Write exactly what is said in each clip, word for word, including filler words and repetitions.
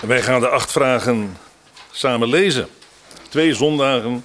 Wij gaan de acht vragen samen lezen. Twee zondagen.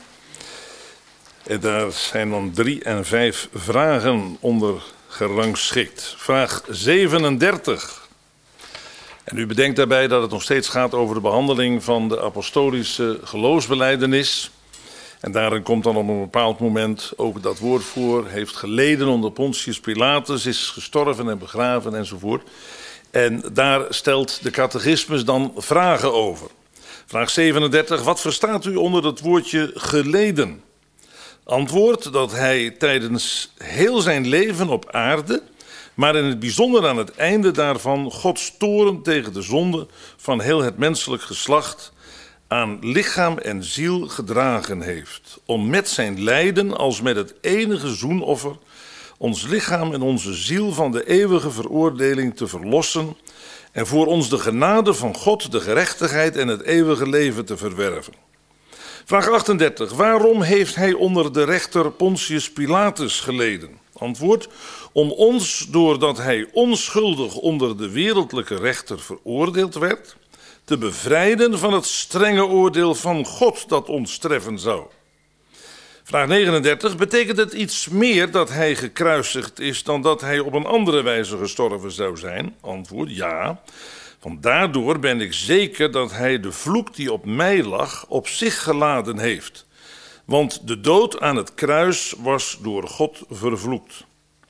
En daar zijn dan drie en vijf vragen onder gerangschikt. Vraag zevenendertig. En u bedenkt daarbij dat het nog steeds gaat over de behandeling van de apostolische geloofsbelijdenis. En daarin komt dan op een bepaald moment ook dat woord voor. Heeft geleden onder Pontius Pilatus, is gestorven en begraven enzovoort. En daar stelt de catechismus dan vragen over. Vraag zevenendertig. Wat verstaat u onder het woordje geleden? Antwoord dat hij tijdens heel zijn leven op aarde, maar in het bijzonder aan het einde daarvan, Gods toorn tegen de zonde van heel het menselijk geslacht aan lichaam en ziel gedragen heeft. Om met zijn lijden als met het enige zoenoffer ons lichaam en onze ziel van de eeuwige veroordeling te verlossen en voor ons de genade van God, de gerechtigheid en het eeuwige leven te verwerven. Vraag achtendertig. Waarom heeft hij onder de rechter Pontius Pilatus geleden? Antwoord. Om ons, doordat hij onschuldig onder de wereldlijke rechter veroordeeld werd, te bevrijden van het strenge oordeel van God dat ons treffen zou. Vraag negenendertig. Betekent het iets meer dat hij gekruisigd is dan dat hij op een andere wijze gestorven zou zijn? Antwoord. Ja. Want daardoor ben ik zeker dat hij de vloek die op mij lag op zich geladen heeft. Want de dood aan het kruis was door God vervloekt.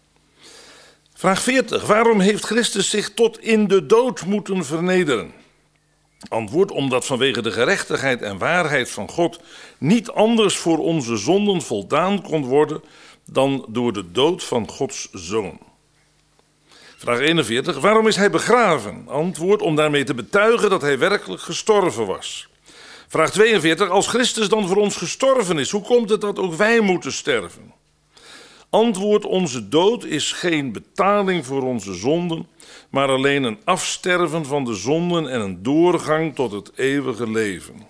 Vraag veertig. Waarom heeft Christus zich tot in de dood moeten vernederen? Antwoord. Omdat vanwege de gerechtigheid en waarheid van God niet anders voor onze zonden voldaan kon worden dan door de dood van Gods Zoon. Vraag eenenveertig. Waarom is hij begraven? Antwoord. Om daarmee te betuigen dat hij werkelijk gestorven was. Vraag tweeënveertig. Als Christus dan voor ons gestorven is, hoe komt het dat ook wij moeten sterven? Antwoord. Onze dood is geen betaling voor onze zonden, maar alleen een afsterven van de zonden en een doorgang tot het eeuwige leven.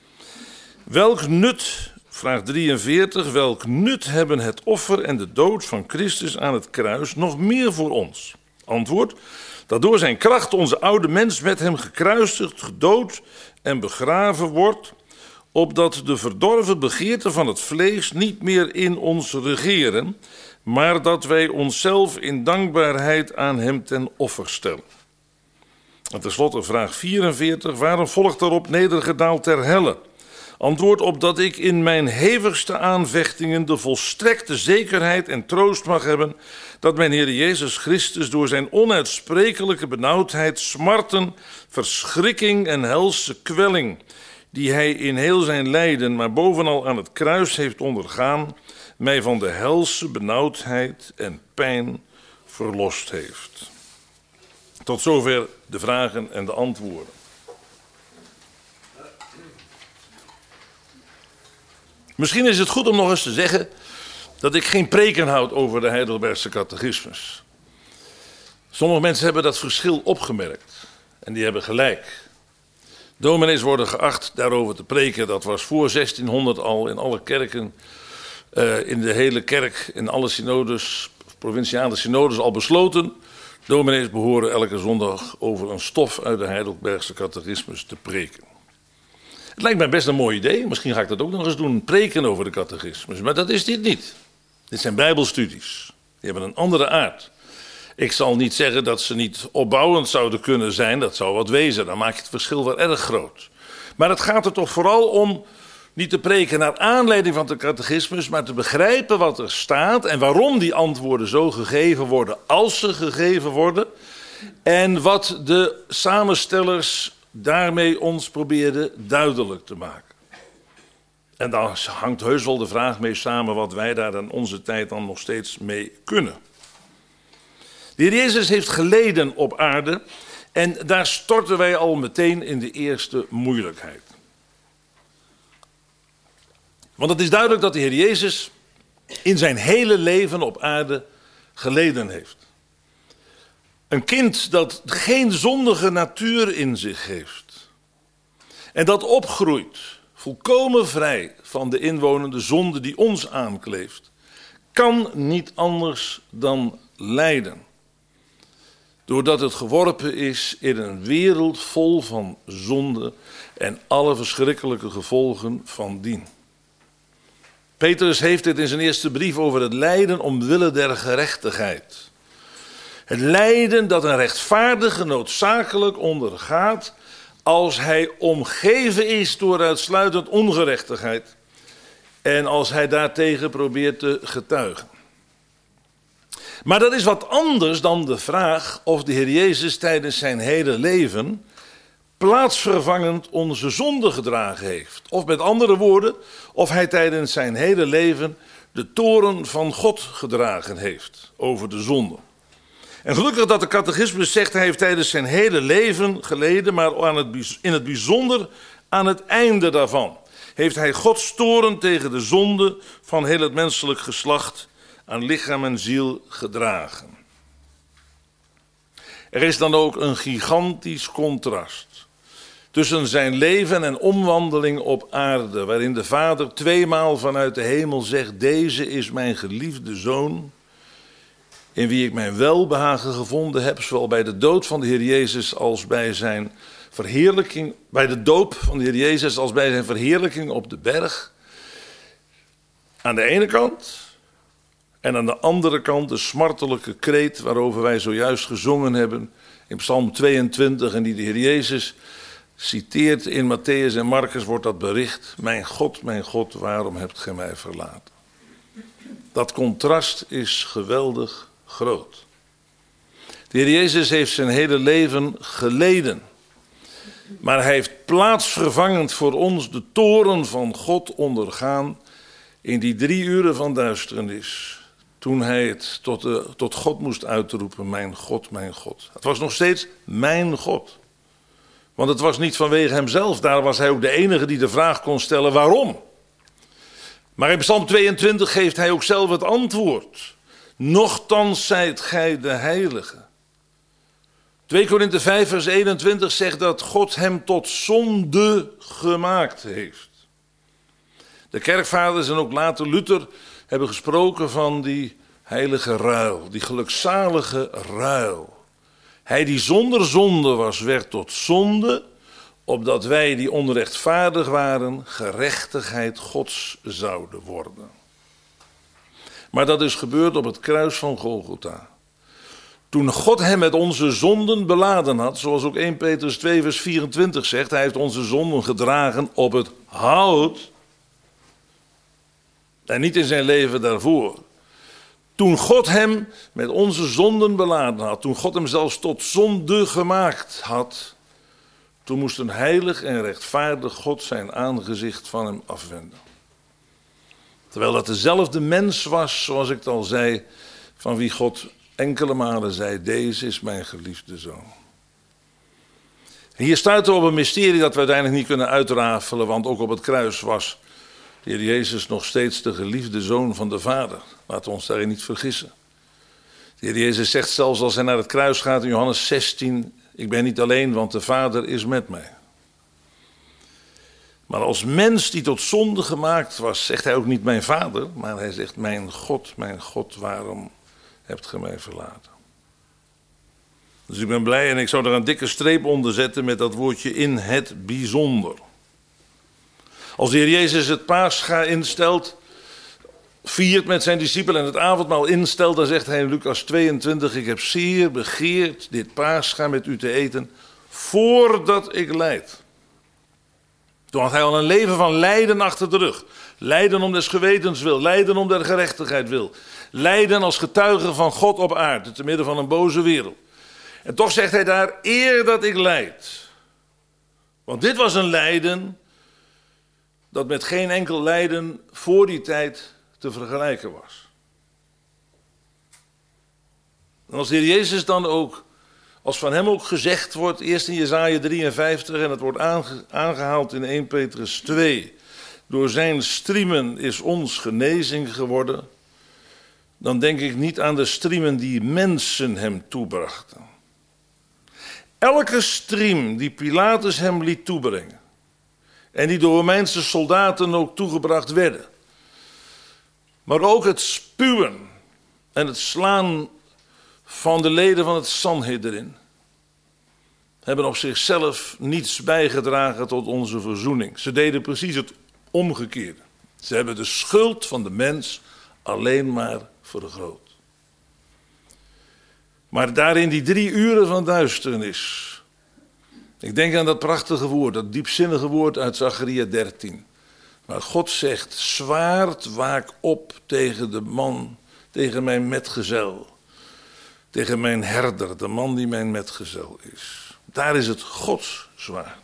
Welk nut, vraag drieënveertig, welk nut hebben het offer en de dood van Christus aan het kruis nog meer voor ons? Antwoord. Dat door zijn kracht onze oude mens met hem gekruisigd, gedood en begraven wordt, opdat de verdorven begeerten van het vlees niet meer in ons regeren, maar dat wij onszelf in dankbaarheid aan hem ten offer stellen. En tenslotte vraag vierenveertig. Waarom volgt daarop nedergedaald ter helle? Antwoord. Opdat ik in mijn hevigste aanvechtingen de volstrekte zekerheid en troost mag hebben dat mijn Heer Jezus Christus door zijn onuitsprekelijke benauwdheid, smarten, verschrikking en helse kwelling, die hij in heel zijn lijden, maar bovenal aan het kruis heeft ondergaan, mij van de helse benauwdheid en pijn verlost heeft. Tot zover de vragen en de antwoorden. Misschien is het goed om nog eens te zeggen dat ik geen preken houd over de Heidelbergse catechismus. Sommige mensen hebben dat verschil opgemerkt en die hebben gelijk. Dominees worden geacht daarover te preken. Dat was voor zestienhonderd al in alle kerken, uh, in de hele kerk, in alle synodes, provinciale synodes al besloten. Dominees behoren elke zondag over een stof uit de Heidelbergse catechismus te preken. Het lijkt mij best een mooi idee. Misschien ga ik dat ook nog eens doen, preken over de catechismus. Maar dat is dit niet. Dit zijn bijbelstudies. Die hebben een andere aard. Ik zal niet zeggen dat ze niet opbouwend zouden kunnen zijn. Dat zou wat wezen. Dan maak je het verschil wel erg groot. Maar het gaat er toch vooral om niet te preken naar aanleiding van de catechismus, maar te begrijpen wat er staat en waarom die antwoorden zo gegeven worden als ze gegeven worden. En wat de samenstellers daarmee ons probeerden duidelijk te maken. En daar hangt heus wel de vraag mee samen wat wij daar in onze tijd dan nog steeds mee kunnen. De Heer Jezus heeft geleden op aarde en daar storten wij al meteen in de eerste moeilijkheid. Want het is duidelijk dat de Heer Jezus in zijn hele leven op aarde geleden heeft. Een kind dat geen zondige natuur in zich heeft. En dat opgroeit, volkomen vrij van de inwonende zonde die ons aankleeft, kan niet anders dan lijden. doordat het geworpen is in een wereld vol van zonde en alle verschrikkelijke gevolgen van dien. Petrus heeft het in zijn eerste brief over het lijden omwille der gerechtigheid. Het lijden dat een rechtvaardige noodzakelijk ondergaat als hij omgeven is door uitsluitend ongerechtigheid en als hij daartegen probeert te getuigen. Maar dat is wat anders dan de vraag of de Heer Jezus tijdens zijn hele leven plaatsvervangend onze zonde gedragen heeft. Of met andere woorden, of hij tijdens zijn hele leven de toorn van God gedragen heeft over de zonde. En gelukkig dat de catechismus zegt, hij heeft tijdens zijn hele leven geleden, maar aan het, in het bijzonder aan het einde daarvan heeft hij Gods toorn tegen de zonde van heel het menselijk geslacht aan lichaam en ziel gedragen. Er is dan ook een gigantisch contrast tussen zijn leven en omwandeling op aarde, waarin de Vader tweemaal vanuit de hemel zegt, deze is mijn geliefde Zoon, in wie ik mijn welbehagen gevonden heb, zowel bij de dood van de Heer Jezus als bij zijn verheerlijking, bij de doop van de Heer Jezus als bij zijn verheerlijking op de berg. Aan de ene kant, en aan de andere kant de smartelijke kreet waarover wij zojuist gezongen hebben in Psalm tweeëntwintig en die de Heer Jezus citeert in Matthäus en Marcus, wordt dat bericht, mijn God, mijn God, waarom hebt gij mij verlaten? Dat contrast is geweldig groot. De Heer Jezus heeft zijn hele leven geleden, maar hij heeft plaatsvervangend voor ons de toorn van God ondergaan in die drie uren van duisternis, toen hij het tot, de, tot God moest uitroepen, mijn God, mijn God. Het was nog steeds mijn God. Want het was niet vanwege hemzelf, daar was hij ook de enige die de vraag kon stellen waarom. Maar in Psalm tweeëntwintig geeft hij ook zelf het antwoord. Nochtans zijt gij de heilige. twee Korinthe vijf vers eenentwintig zegt dat God hem tot zonde gemaakt heeft. De kerkvaders en ook later Luther hebben gesproken van die heilige ruil, die gelukzalige ruil. Hij die zonder zonde was, werd tot zonde, opdat wij die onrechtvaardig waren, gerechtigheid Gods zouden worden. Maar dat is gebeurd op het kruis van Golgotha. Toen God hem met onze zonden beladen had, zoals ook eerste Petrus twee vers vierentwintig zegt, hij heeft onze zonden gedragen op het hout en niet in zijn leven daarvoor. Toen God hem met onze zonden beladen had, toen God hem zelfs tot zonde gemaakt had, toen moest een heilig en rechtvaardig God zijn aangezicht van hem afwenden. Terwijl dat dezelfde mens was, zoals ik het al zei, van wie God enkele malen zei, deze is mijn geliefde Zoon. Hier stuiten we op een mysterie dat we uiteindelijk niet kunnen uitrafelen, want ook op het kruis was de Heer Jezus nog steeds de geliefde Zoon van de Vader. Laten we ons daarin niet vergissen. De Heer Jezus zegt zelfs als hij naar het kruis gaat in Johannes zestien, ik ben niet alleen, want de Vader is met mij. Maar als mens die tot zonde gemaakt was, zegt hij ook niet mijn Vader, maar hij zegt mijn God, mijn God, waarom hebt gij mij verlaten? Dus ik ben blij en ik zou er een dikke streep onder zetten met dat woordje in het bijzonder. Als de Heer Jezus het Pascha instelt, viert met zijn discipelen en het avondmaal instelt, dan zegt hij in Lucas tweeëntwintig, ik heb zeer begeerd dit Pascha met u te eten, voordat ik lijd. Toen had hij al een leven van lijden achter de rug. Lijden om des gewetens wil, lijden om der gerechtigheid wil. Lijden als getuige van God op aarde, te midden van een boze wereld. En toch zegt hij daar, eer dat ik lijd. Want dit was een lijden dat met geen enkel lijden voor die tijd te vergelijken was. En als de Heer Jezus dan ook, als van hem ook gezegd wordt, eerst in Jesaja drieënvijftig en het wordt aange, aangehaald in eerste Petrus twee, door zijn striemen is ons genezing geworden, dan denk ik niet aan de striemen die mensen hem toebrachten. Elke striem die Pilatus hem liet toebrengen, en die door Romeinse soldaten ook toegebracht werden, maar ook het spuwen en het slaan van de leden van het Sanhedrin hebben op zichzelf niets bijgedragen tot onze verzoening. Ze deden precies het omgekeerde. Ze hebben de schuld van de mens alleen maar vergroot. Maar daarin die drie uren van duisternis. Ik denk aan dat prachtige woord, dat diepzinnige woord uit Zacharia dertien. Maar God zegt, zwaard waak op tegen de man, tegen mijn metgezel. Tegen mijn herder, de man die mijn metgezel is. Daar is het Gods zwaard.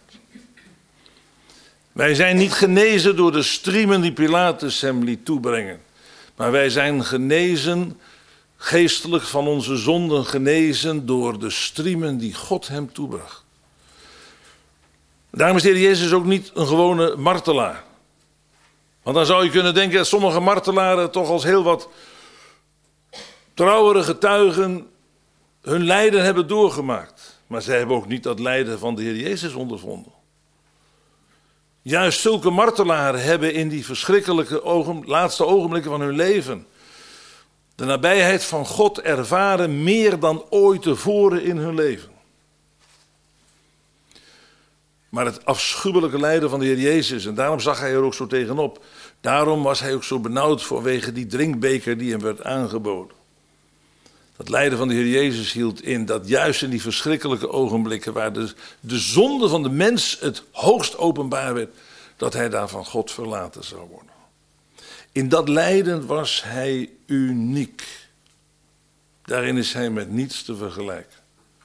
Wij zijn niet genezen door de striemen die Pilatus hem liet toebrengen. Maar wij zijn genezen, geestelijk van onze zonden genezen door de striemen die God hem toebracht. Daarom is de Heer Jezus ook niet een gewone martelaar. Want dan zou je kunnen denken dat sommige martelaren toch als heel wat trouwere getuigen hun lijden hebben doorgemaakt. Maar zij hebben ook niet dat lijden van de Heer Jezus ondervonden. Juist zulke martelaren hebben in die verschrikkelijke ogen, laatste ogenblikken van hun leven de nabijheid van God ervaren meer dan ooit tevoren in hun leven. Maar het afschuwelijke lijden van de Heer Jezus, en daarom zag hij er ook zo tegenop. Daarom was hij ook zo benauwd vanwege die drinkbeker die hem werd aangeboden. Dat lijden van de Heer Jezus hield in dat juist in die verschrikkelijke ogenblikken waar de, de zonde van de mens het hoogst openbaar werd, dat hij daar van God verlaten zou worden. In dat lijden was hij uniek. Daarin is hij met niets te vergelijken.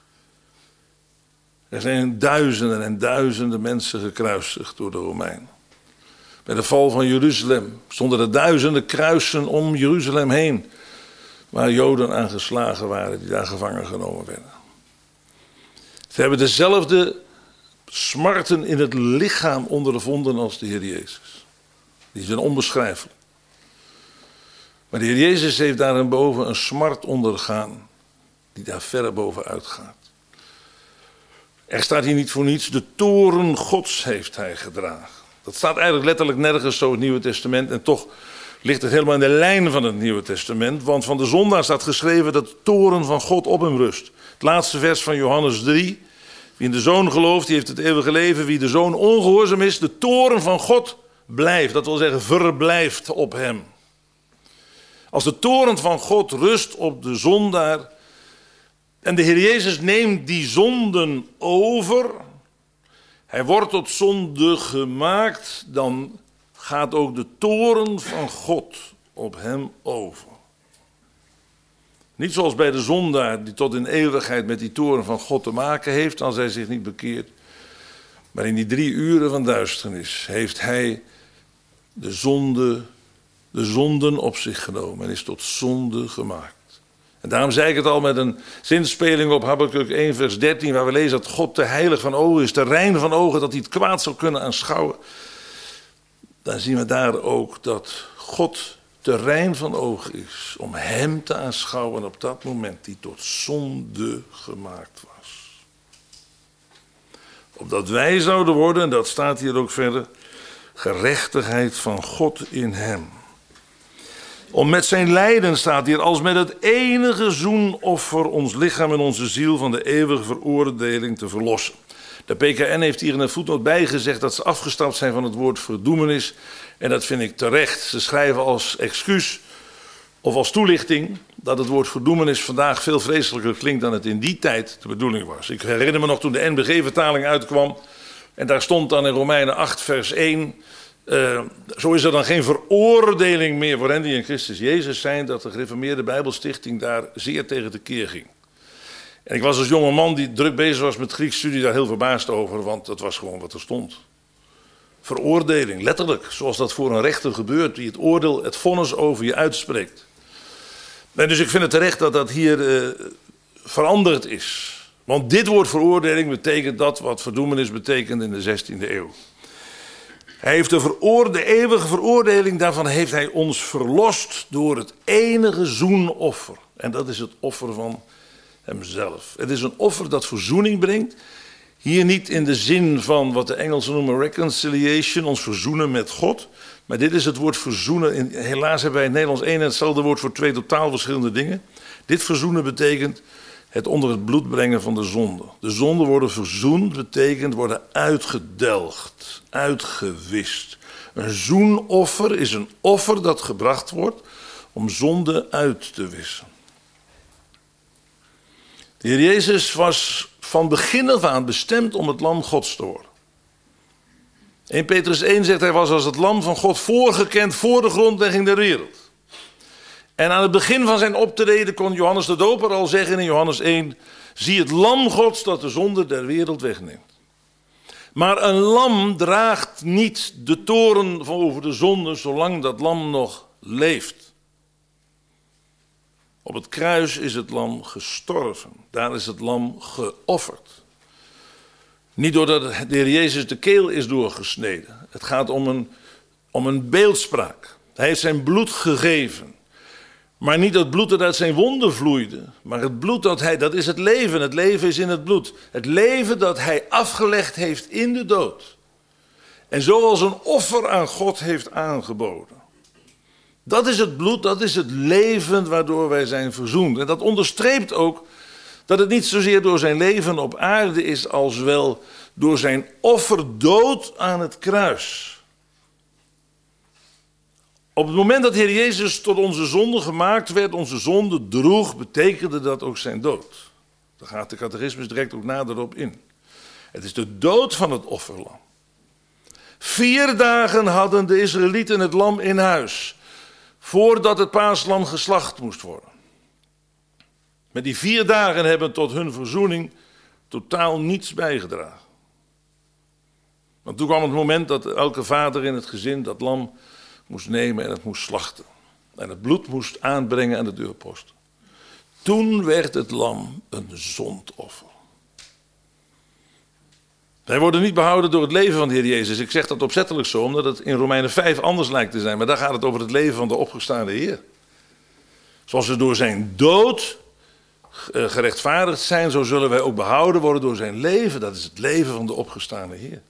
Er zijn duizenden en duizenden mensen gekruisigd door de Romeinen. Bij de val van Jeruzalem stonden er duizenden kruisen om Jeruzalem heen, waar Joden aan geslagen waren die daar gevangen genomen werden. Ze hebben dezelfde smarten in het lichaam ondervonden als de Heer Jezus. Die zijn onbeschrijfelijk. Maar de Heer Jezus heeft daarboven een smart ondergaan die daar verre bovenuit gaat. Er staat hier niet voor niets, de toorn Gods heeft hij gedragen. Dat staat eigenlijk letterlijk nergens zo in het Nieuwe Testament. En toch ligt het helemaal in de lijn van het Nieuwe Testament. Want van de zondaar staat geschreven dat de toorn van God op hem rust. Het laatste vers van Johannes drie. Wie in de Zoon gelooft, die heeft het eeuwige leven. Wie de Zoon ongehoorzaam is, de toorn van God blijft. Dat wil zeggen, verblijft op hem. Als de toorn van God rust op de zondaar en de Heer Jezus neemt die zonden over, hij wordt tot zonde gemaakt, dan gaat ook de toorn van God op hem over. Niet zoals bij de zondaar die tot in eeuwigheid met die toorn van God te maken heeft als hij zich niet bekeert. Maar in die drie uren van duisternis heeft hij de zonde, de zonden op zich genomen en is tot zonde gemaakt. En daarom zei ik het al met een zinspeling op Habakuk één vers dertien, waar we lezen dat God te heilig van ogen is, te rein van ogen, dat hij het kwaad zal kunnen aanschouwen. Dan zien we daar ook dat God te rein van ogen is om hem te aanschouwen op dat moment die tot zonde gemaakt was. Opdat wij zouden worden, en dat staat hier ook verder, gerechtigheid van God in hem. Om met zijn lijden, staat hier, als met het enige zoenoffer ons lichaam en onze ziel van de eeuwige veroordeling te verlossen. De P K N heeft hier in een voetnoot bijgezegd dat ze afgestapt zijn van het woord verdoemenis. En dat vind ik terecht. Ze schrijven als excuus of als toelichting dat het woord verdoemenis vandaag veel vreselijker klinkt dan het in die tijd de bedoeling was. Ik herinner me nog toen de N B G-vertaling uitkwam en daar stond dan in Romeinen acht vers één... Uh, zo is er dan geen veroordeling meer voor hen die in Christus Jezus zijn, dat de gereformeerde Bijbelstichting daar zeer tegen tekeer ging. En ik was als jonge man die druk bezig was met Grieks studie daar heel verbaasd over, want dat was gewoon wat er stond. Veroordeling, letterlijk, zoals dat voor een rechter gebeurt, die het oordeel, het vonnis over je uitspreekt. En dus ik vind het terecht dat dat hier uh, veranderd is. Want dit woord veroordeling betekent dat wat verdoemenis betekende in de zestiende eeuw. Hij heeft de, veroorde, de eeuwige veroordeling, daarvan heeft hij ons verlost door het enige zoenoffer. En dat is het offer van hemzelf. Het is een offer dat verzoening brengt. Hier niet in de zin van wat de Engelsen noemen reconciliation, ons verzoenen met God. Maar dit is het woord verzoenen. Helaas hebben wij in het Nederlands één en hetzelfde woord voor twee totaal verschillende dingen. Dit verzoenen betekent het onder het bloed brengen van de zonde. De zonden worden verzoend, betekent worden uitgedelgd, uitgewist. Een zoenoffer is een offer dat gebracht wordt om zonde uit te wissen. De Heer Jezus was van begin af aan bestemd om het lam Gods te worden. Eerste Petrus één zegt, hij was als het lam van God voorgekend voor de grondlegging der wereld. En aan het begin van zijn optreden kon Johannes de Doper al zeggen in Johannes één, zie het lam Gods dat de zonde der wereld wegneemt. Maar een lam draagt niet de toorn van over de zonde zolang dat lam nog leeft. Op het kruis is het lam gestorven. Daar is het lam geofferd. Niet doordat de Heer Jezus de keel is doorgesneden. Het gaat om een, om een beeldspraak. Hij heeft zijn bloed gegeven. Maar niet het bloed dat uit zijn wonden vloeide. Maar het bloed dat hij, dat is het leven. Het leven is in het bloed. Het leven dat hij afgelegd heeft in de dood. En zoals een offer aan God heeft aangeboden. Dat is het bloed, dat is het leven waardoor wij zijn verzoend. En dat onderstreept ook dat het niet zozeer door zijn leven op aarde is als wel door zijn offerdood aan het kruis. Op het moment dat de Heer Jezus tot onze zonde gemaakt werd, onze zonde droeg, betekende dat ook zijn dood. Daar gaat de catechismus direct ook nader op in. Het is de dood van het offerlam. Vier dagen hadden de Israëlieten het lam in huis, voordat het paaslam geslacht moest worden. Met die vier dagen hebben tot hun verzoening totaal niets bijgedragen. Want toen kwam het moment dat elke vader in het gezin dat lam moest nemen en het moest slachten. En het bloed moest aanbrengen aan de deurpost. Toen werd het lam een zondoffer. Wij worden niet behouden door het leven van de Heer Jezus. Ik zeg dat opzettelijk zo, omdat het in Romeinen vijf anders lijkt te zijn. Maar daar gaat het over het leven van de opgestaande Heer. Zoals we door zijn dood gerechtvaardigd zijn, zo zullen wij ook behouden worden door zijn leven. Dat is het leven van de opgestaande Heer.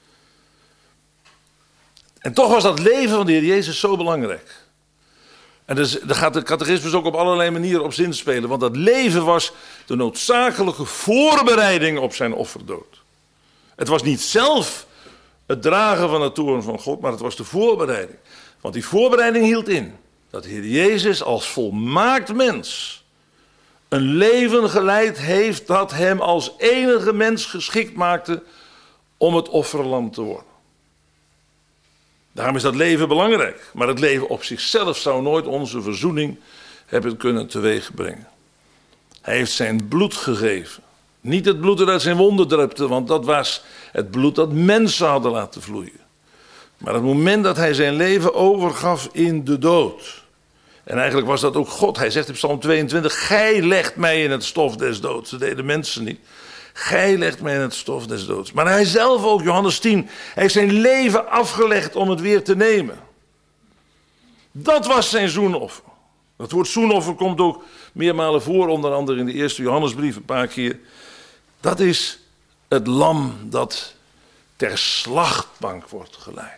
En toch was dat leven van de Heer Jezus zo belangrijk. En dus, daar gaat de catechismus ook op allerlei manieren op zinspelen. Want dat leven was de noodzakelijke voorbereiding op zijn offerdood. Het was niet zelf het dragen van de toorn van God, maar het was de voorbereiding. Want die voorbereiding hield in dat de Heer Jezus als volmaakt mens een leven geleid heeft dat hem als enige mens geschikt maakte om het offerlam te worden. Daarom is dat leven belangrijk. Maar het leven op zichzelf zou nooit onze verzoening hebben kunnen teweegbrengen. Hij heeft zijn bloed gegeven. Niet het bloed dat uit zijn wonden drupte, want dat was het bloed dat mensen hadden laten vloeien. Maar het moment dat hij zijn leven overgaf in de dood. En eigenlijk was dat ook God. Hij zegt in Psalm tweeëntwintig, gij legt mij in het stof des doods. Dat deden mensen niet. Gij legt mij in het stof des doods. Maar hij zelf ook, Johannes tien, hij heeft zijn leven afgelegd om het weer te nemen. Dat was zijn zoenoffer. Het woord zoenoffer komt ook meermalen voor, onder andere in de eerste Johannesbrief een paar keer. Dat is het lam dat ter slachtbank wordt geleid.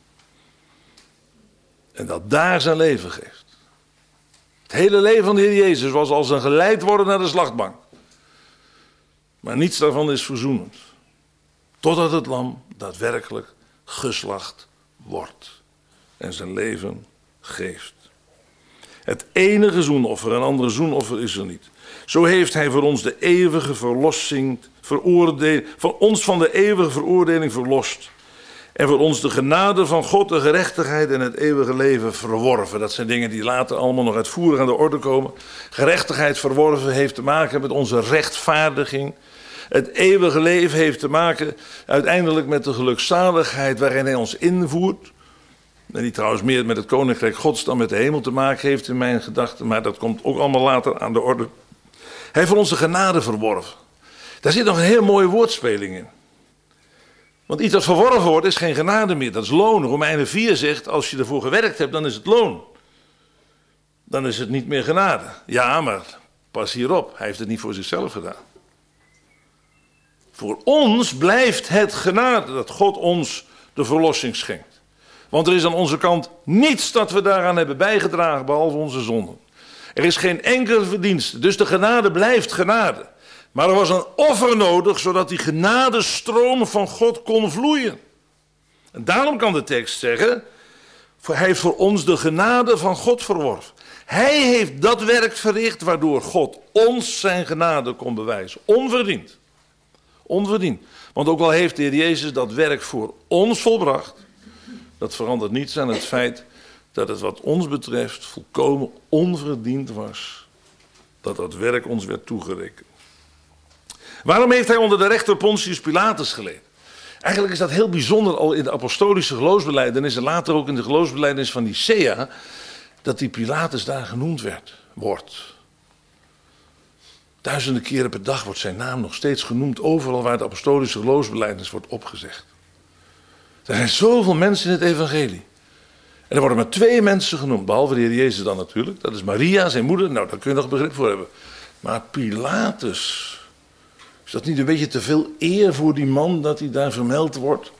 En dat daar zijn leven geeft. Het hele leven van de Heer Jezus was als een geleid worden naar de slachtbank. Maar niets daarvan is verzoenend. Totdat het lam daadwerkelijk geslacht wordt. En zijn leven geeft. Het enige zoenoffer, een andere zoenoffer is er niet. Zo heeft hij voor ons de eeuwige verlossing, veroordeling, voor ons van de eeuwige veroordeling verlost. En voor ons de genade van God, de gerechtigheid en het eeuwige leven verworven. Dat zijn dingen die later allemaal nog uitvoerig aan de orde komen. Gerechtigheid verworven heeft te maken met onze rechtvaardiging. Het eeuwige leven heeft te maken uiteindelijk met de gelukzaligheid waarin hij ons invoert. En die trouwens meer met het koninkrijk Gods dan met de hemel te maken heeft in mijn gedachten. Maar dat komt ook allemaal later aan de orde. Hij heeft voor ons de genade verworven. Daar zit nog een heel mooie woordspeling in. Want iets dat verworven wordt is geen genade meer, dat is loon. Romeinen vier zegt, als je ervoor gewerkt hebt, dan is het loon. Dan is het niet meer genade. Ja, maar pas hierop, hij heeft het niet voor zichzelf gedaan. Voor ons blijft het genade dat God ons de verlossing schenkt. Want er is aan onze kant niets dat we daaraan hebben bijgedragen, behalve onze zonden. Er is geen enkele verdienste, dus de genade blijft genade. Maar er was een offer nodig, zodat die genadestroom van God kon vloeien. En daarom kan de tekst zeggen, hij heeft voor ons de genade van God verworven. Hij heeft dat werk verricht waardoor God ons zijn genade kon bewijzen. Onverdiend. Onverdiend. Want ook al heeft de Heer Jezus dat werk voor ons volbracht, dat verandert niets aan het feit dat het wat ons betreft volkomen onverdiend was. Dat dat werk ons werd toegerekend. Waarom heeft hij onder de rechter Pontius Pilatus geleden? Eigenlijk is dat heel bijzonder al in de apostolische geloofsbelijdenis en later ook in de geloofsbelijdenis van Nicea, dat die Pilatus daar genoemd werd, wordt. Duizenden keren per dag wordt zijn naam nog steeds genoemd, overal waar de apostolische geloofsbelijdenis wordt opgezegd. Er zijn zoveel mensen in het evangelie. En er worden maar twee mensen genoemd, behalve de Heer Jezus dan natuurlijk. Dat is Maria, zijn moeder, nou daar kun je nog begrip voor hebben. Maar Pilatus, is dat niet een beetje te veel eer voor die man dat hij daar vermeld wordt?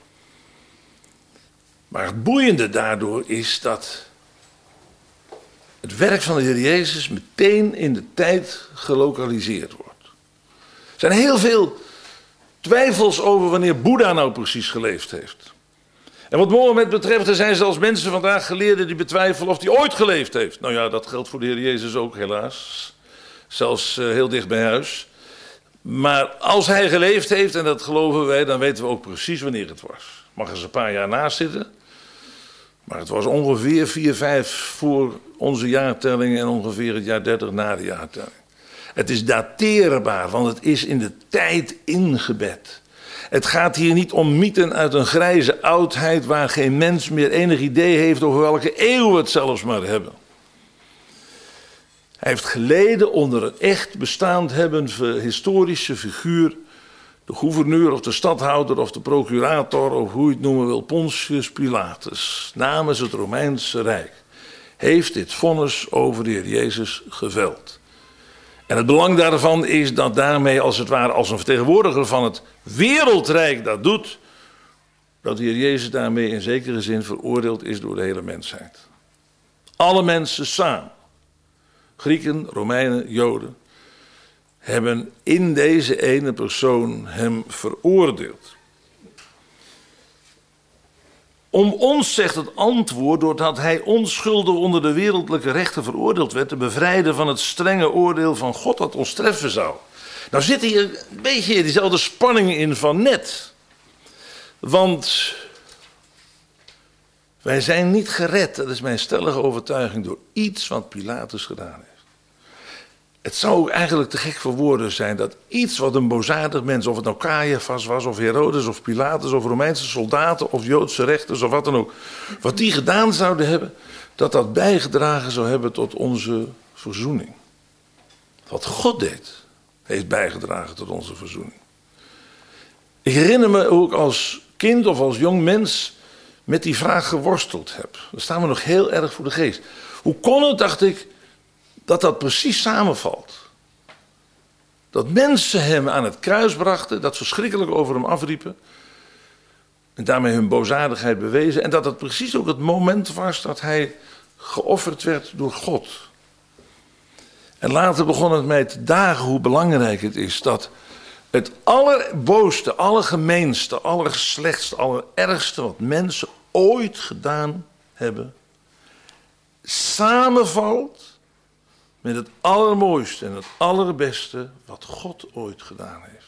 Maar het boeiende daardoor is dat het werk van de Heer Jezus meteen in de tijd gelokaliseerd wordt. Er zijn heel veel twijfels over wanneer Boeddha nou precies geleefd heeft. En wat Mohammed betreft, er zijn zelfs mensen vandaag geleerden die betwijfelen of hij ooit geleefd heeft. Nou ja, dat geldt voor de Heer Jezus ook helaas. Zelfs uh, heel dicht bij huis. Maar als hij geleefd heeft, en dat geloven wij, dan weten we ook precies wanneer het was. Mag er eens een paar jaar naast zitten. Maar het was ongeveer vier, vijf voor onze jaartelling en ongeveer het jaar dertig na de jaartelling. Het is dateerbaar, want het is in de tijd ingebed. Het gaat hier niet om mythen uit een grijze oudheid waar geen mens meer enig idee heeft over welke eeuw we het zelfs maar hebben. Hij heeft geleden onder een echt bestaand hebbende historische figuur, de gouverneur of de stadhouder of de procurator of hoe je het noemen wil, Pontius Pilatus, namens het Romeinse Rijk, heeft dit vonnis over de Heer Jezus geveld. En het belang daarvan is dat daarmee als het ware als een vertegenwoordiger van het wereldrijk dat doet, dat de Heer Jezus daarmee in zekere zin veroordeeld is door de hele mensheid. Alle mensen samen, Grieken, Romeinen, Joden, hebben in deze ene persoon hem veroordeeld. Om ons, zegt het antwoord, doordat hij onschuldig onder de wereldlijke rechten veroordeeld werd, te bevrijden van het strenge oordeel van God dat ons treffen zou. Nou zit hier een beetje diezelfde spanning in van net. Want wij zijn niet gered, dat is mijn stellige overtuiging, door iets wat Pilatus gedaan heeft. Het zou ook eigenlijk te gek voor woorden zijn dat iets wat een boosaardig mens, of het nou Caiaphas was, of Herodes, of Pilatus, of Romeinse soldaten, of Joodse rechters, of wat dan ook, wat die gedaan zouden hebben, dat dat bijgedragen zou hebben tot onze verzoening. Wat God deed, heeft bijgedragen tot onze verzoening. Ik herinner me ook als kind of als jong mens met die vraag geworsteld heb. Daar staan we nog heel erg voor de geest. Hoe kon het, dacht ik, dat dat precies samenvalt? Dat mensen hem aan het kruis brachten, dat verschrikkelijk over hem afriepen en daarmee hun boosaardigheid bewezen, en dat het precies ook het moment was dat hij geofferd werd door God. En later begon het mij te dagen hoe belangrijk het is dat het allerbooste, allergemeenste, allerslechtste, allerergste wat mensen ooit gedaan hebben, samenvalt met het allermooiste en het allerbeste wat God ooit gedaan heeft.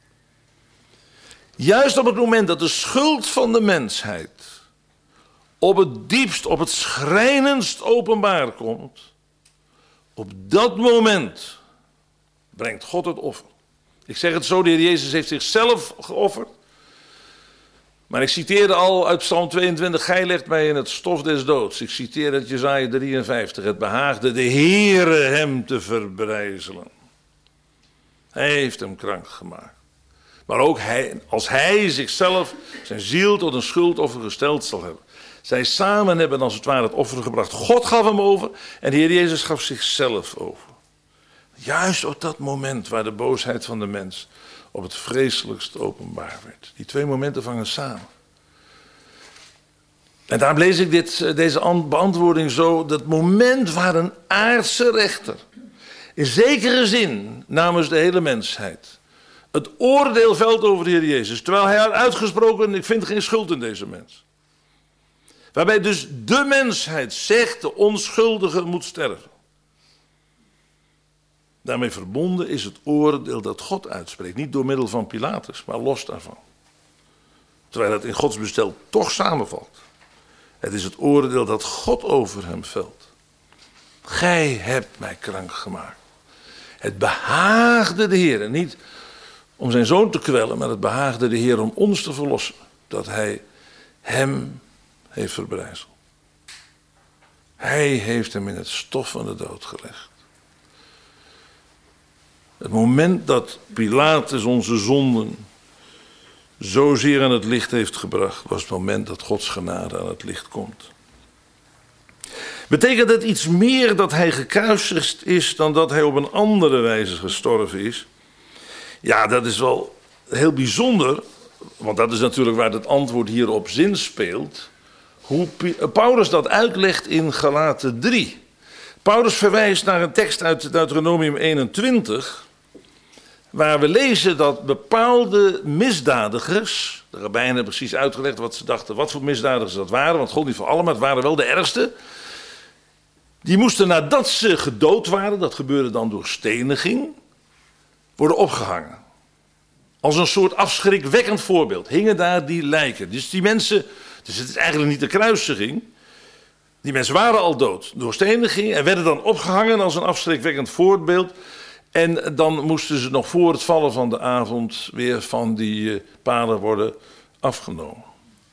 Juist op het moment dat de schuld van de mensheid op het diepst, op het schrijnendst openbaar komt, op dat moment brengt God het offer. Ik zeg het zo, de Heer Jezus heeft zichzelf geofferd. Maar ik citeerde al uit Psalm tweeëntwintig, gij legt mij in het stof des doods. Ik citeer uit Jesaja drieënvijftig, het behaagde de Heere hem te verbrijzelen. Hij heeft hem krank gemaakt. Maar ook hij, als hij zichzelf, zijn ziel tot een schuldoffer gesteld zal hebben. Zij samen hebben als het ware het offer gebracht. God gaf hem over en de Heer Jezus gaf zichzelf over. Juist op dat moment waar de boosheid van de mens op het vreselijkst openbaar werd. Die twee momenten vangen samen. En daarom lees ik dit, deze beantwoording zo. Dat moment waar een aardse rechter, in zekere zin namens de hele mensheid, het oordeel velt over de Heer Jezus. Terwijl hij had uitgesproken, ik vind geen schuld in deze mens. Waarbij dus de mensheid zegt, de onschuldige moet sterven. Daarmee verbonden is het oordeel dat God uitspreekt. Niet door middel van Pilatus, maar los daarvan. Terwijl het in Gods bestel toch samenvalt. Het is het oordeel dat God over hem velt. Gij hebt mij krank gemaakt. Het behaagde de Heer, niet om zijn zoon te kwellen, maar het behaagde de Heer om ons te verlossen. Dat hij hem heeft verbrijzeld. Hij heeft hem in het stof van de dood gelegd. Het moment dat Pilatus onze zonden zozeer aan het licht heeft gebracht, was het moment dat Gods genade aan het licht komt. Betekent het iets meer dat hij gekruisigd is dan dat hij op een andere wijze gestorven is? Ja, dat is wel heel bijzonder, want dat is natuurlijk waar het antwoord hierop zinspeelt. Hoe Paulus dat uitlegt in Galaten drie. Paulus verwijst naar een tekst uit Deuteronomium eenentwintig, waar we lezen dat bepaalde misdadigers, de rabbijnen hebben precies uitgelegd wat ze dachten, wat voor misdadigers dat waren, want God niet voor allemaal, maar het waren wel de ergste. Die moesten nadat ze gedood waren, dat gebeurde dan door steniging, worden opgehangen. Als een soort afschrikwekkend voorbeeld hingen daar die lijken. Dus die mensen, dus het is eigenlijk niet de kruisiging. Die mensen waren al dood door steniging en werden dan opgehangen als een afschrikwekkend voorbeeld. En dan moesten ze nog voor het vallen van de avond weer van die palen worden afgenomen.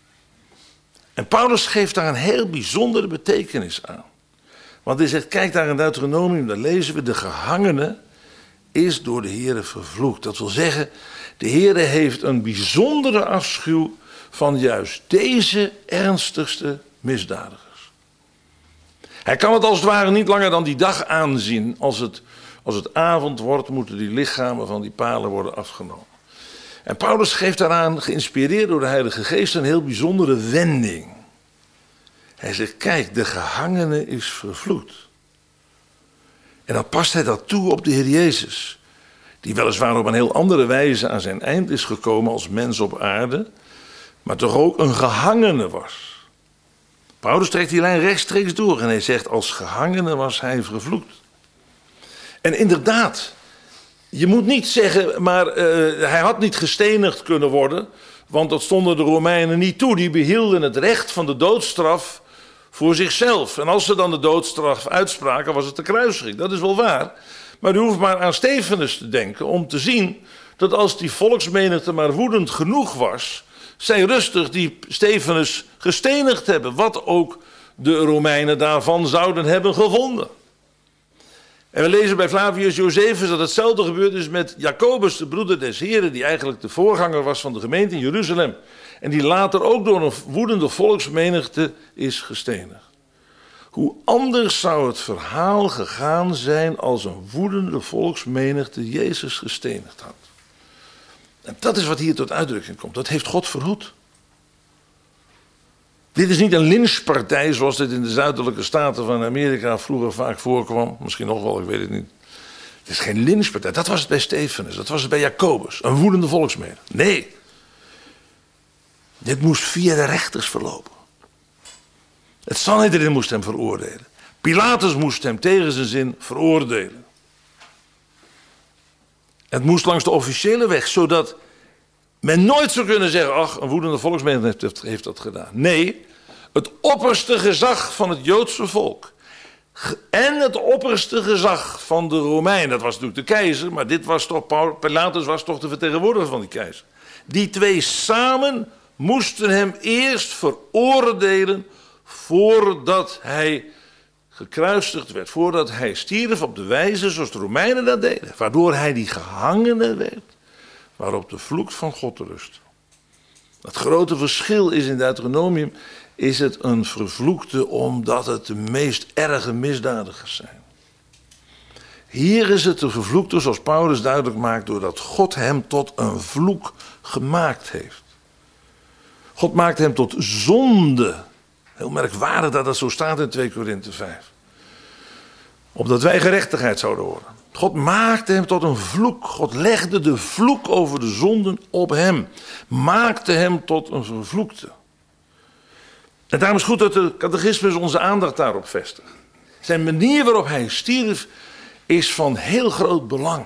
En Paulus geeft daar een heel bijzondere betekenis aan. Want hij zegt, kijk daar in Deuteronomium, daar lezen we, de gehangene is door de Heere vervloekt. Dat wil zeggen, de Heere heeft een bijzondere afschuw van juist deze ernstigste misdadigers. Hij kan het als het ware niet langer dan die dag aanzien. Als het, als het avond wordt, moeten die lichamen van die palen worden afgenomen. En Paulus geeft daaraan, geïnspireerd door de Heilige Geest, een heel bijzondere wending. Hij zegt, kijk, de gehangene is vervloekt. En dan past hij dat toe op de Heer Jezus. Die weliswaar op een heel andere wijze aan zijn eind is gekomen als mens op aarde. Maar toch ook een gehangene was. Paulus trekt die lijn rechtstreeks door en hij zegt, als gehangene was hij vervloekt. En inderdaad, je moet niet zeggen, maar uh, hij had niet gestenigd kunnen worden. Want dat stonden de Romeinen niet toe. Die behielden het recht van de doodstraf voor zichzelf. En als ze dan de doodstraf uitspraken, was het de kruisiging. Dat is wel waar. Maar u hoeft maar aan Stefanus te denken om te zien dat als die volksmenigte maar woedend genoeg was, zij rustig die Stefanus gestenigd hebben. Wat ook de Romeinen daarvan zouden hebben gevonden. En we lezen bij Flavius Josephus dat hetzelfde gebeurd is met Jacobus, de broeder des Heren, die eigenlijk de voorganger was van de gemeente in Jeruzalem. En die later ook door een woedende volksmenigte is gestenigd. Hoe anders zou het verhaal gegaan zijn als een woedende volksmenigte Jezus gestenigd had. En dat is wat hier tot uitdrukking komt. Dat heeft God verhoed. Dit is niet een lynchpartij zoals dit in de zuidelijke staten van Amerika vroeger vaak voorkwam. Misschien nog wel, ik weet het niet. Het is geen lynchpartij. Dat was het bij Stefanus, dat was het bij Jacobus. Een woedende volksmenigte. Nee. Dit moest via de rechters verlopen. Het Sanhedrin moest hem veroordelen. Pilatus moest hem tegen zijn zin veroordelen. Het moest langs de officiële weg, zodat men nooit zou kunnen zeggen, ach, een woedende volksmenigte heeft, heeft dat gedaan. Nee, het opperste gezag van het Joodse volk en het opperste gezag van de Romeinen, dat was natuurlijk de keizer, maar dit was toch, Pilatus was toch de vertegenwoordiger van die keizer. Die twee samen moesten hem eerst veroordelen voordat hij gekruisigd werd, voordat hij stierf op de wijze zoals de Romeinen dat deden, waardoor hij die gehangene werd, waarop de vloek van God rust. Het grote verschil is in Deuteronomium, is het een vervloekte omdat het de meest erge misdadigers zijn. Hier is het de vervloekte, zoals Paulus duidelijk maakt, doordat God hem tot een vloek gemaakt heeft. God maakt hem tot zonde. Heel merkwaardig dat dat zo staat in twee Korinthe vijf. Opdat wij gerechtigheid zouden worden. God maakte hem tot een vloek. God legde de vloek over de zonden op hem. Maakte hem tot een vervloekte. En daarom is het goed dat de catechismus onze aandacht daarop vestigt. Zijn manier waarop hij stierf is van heel groot belang.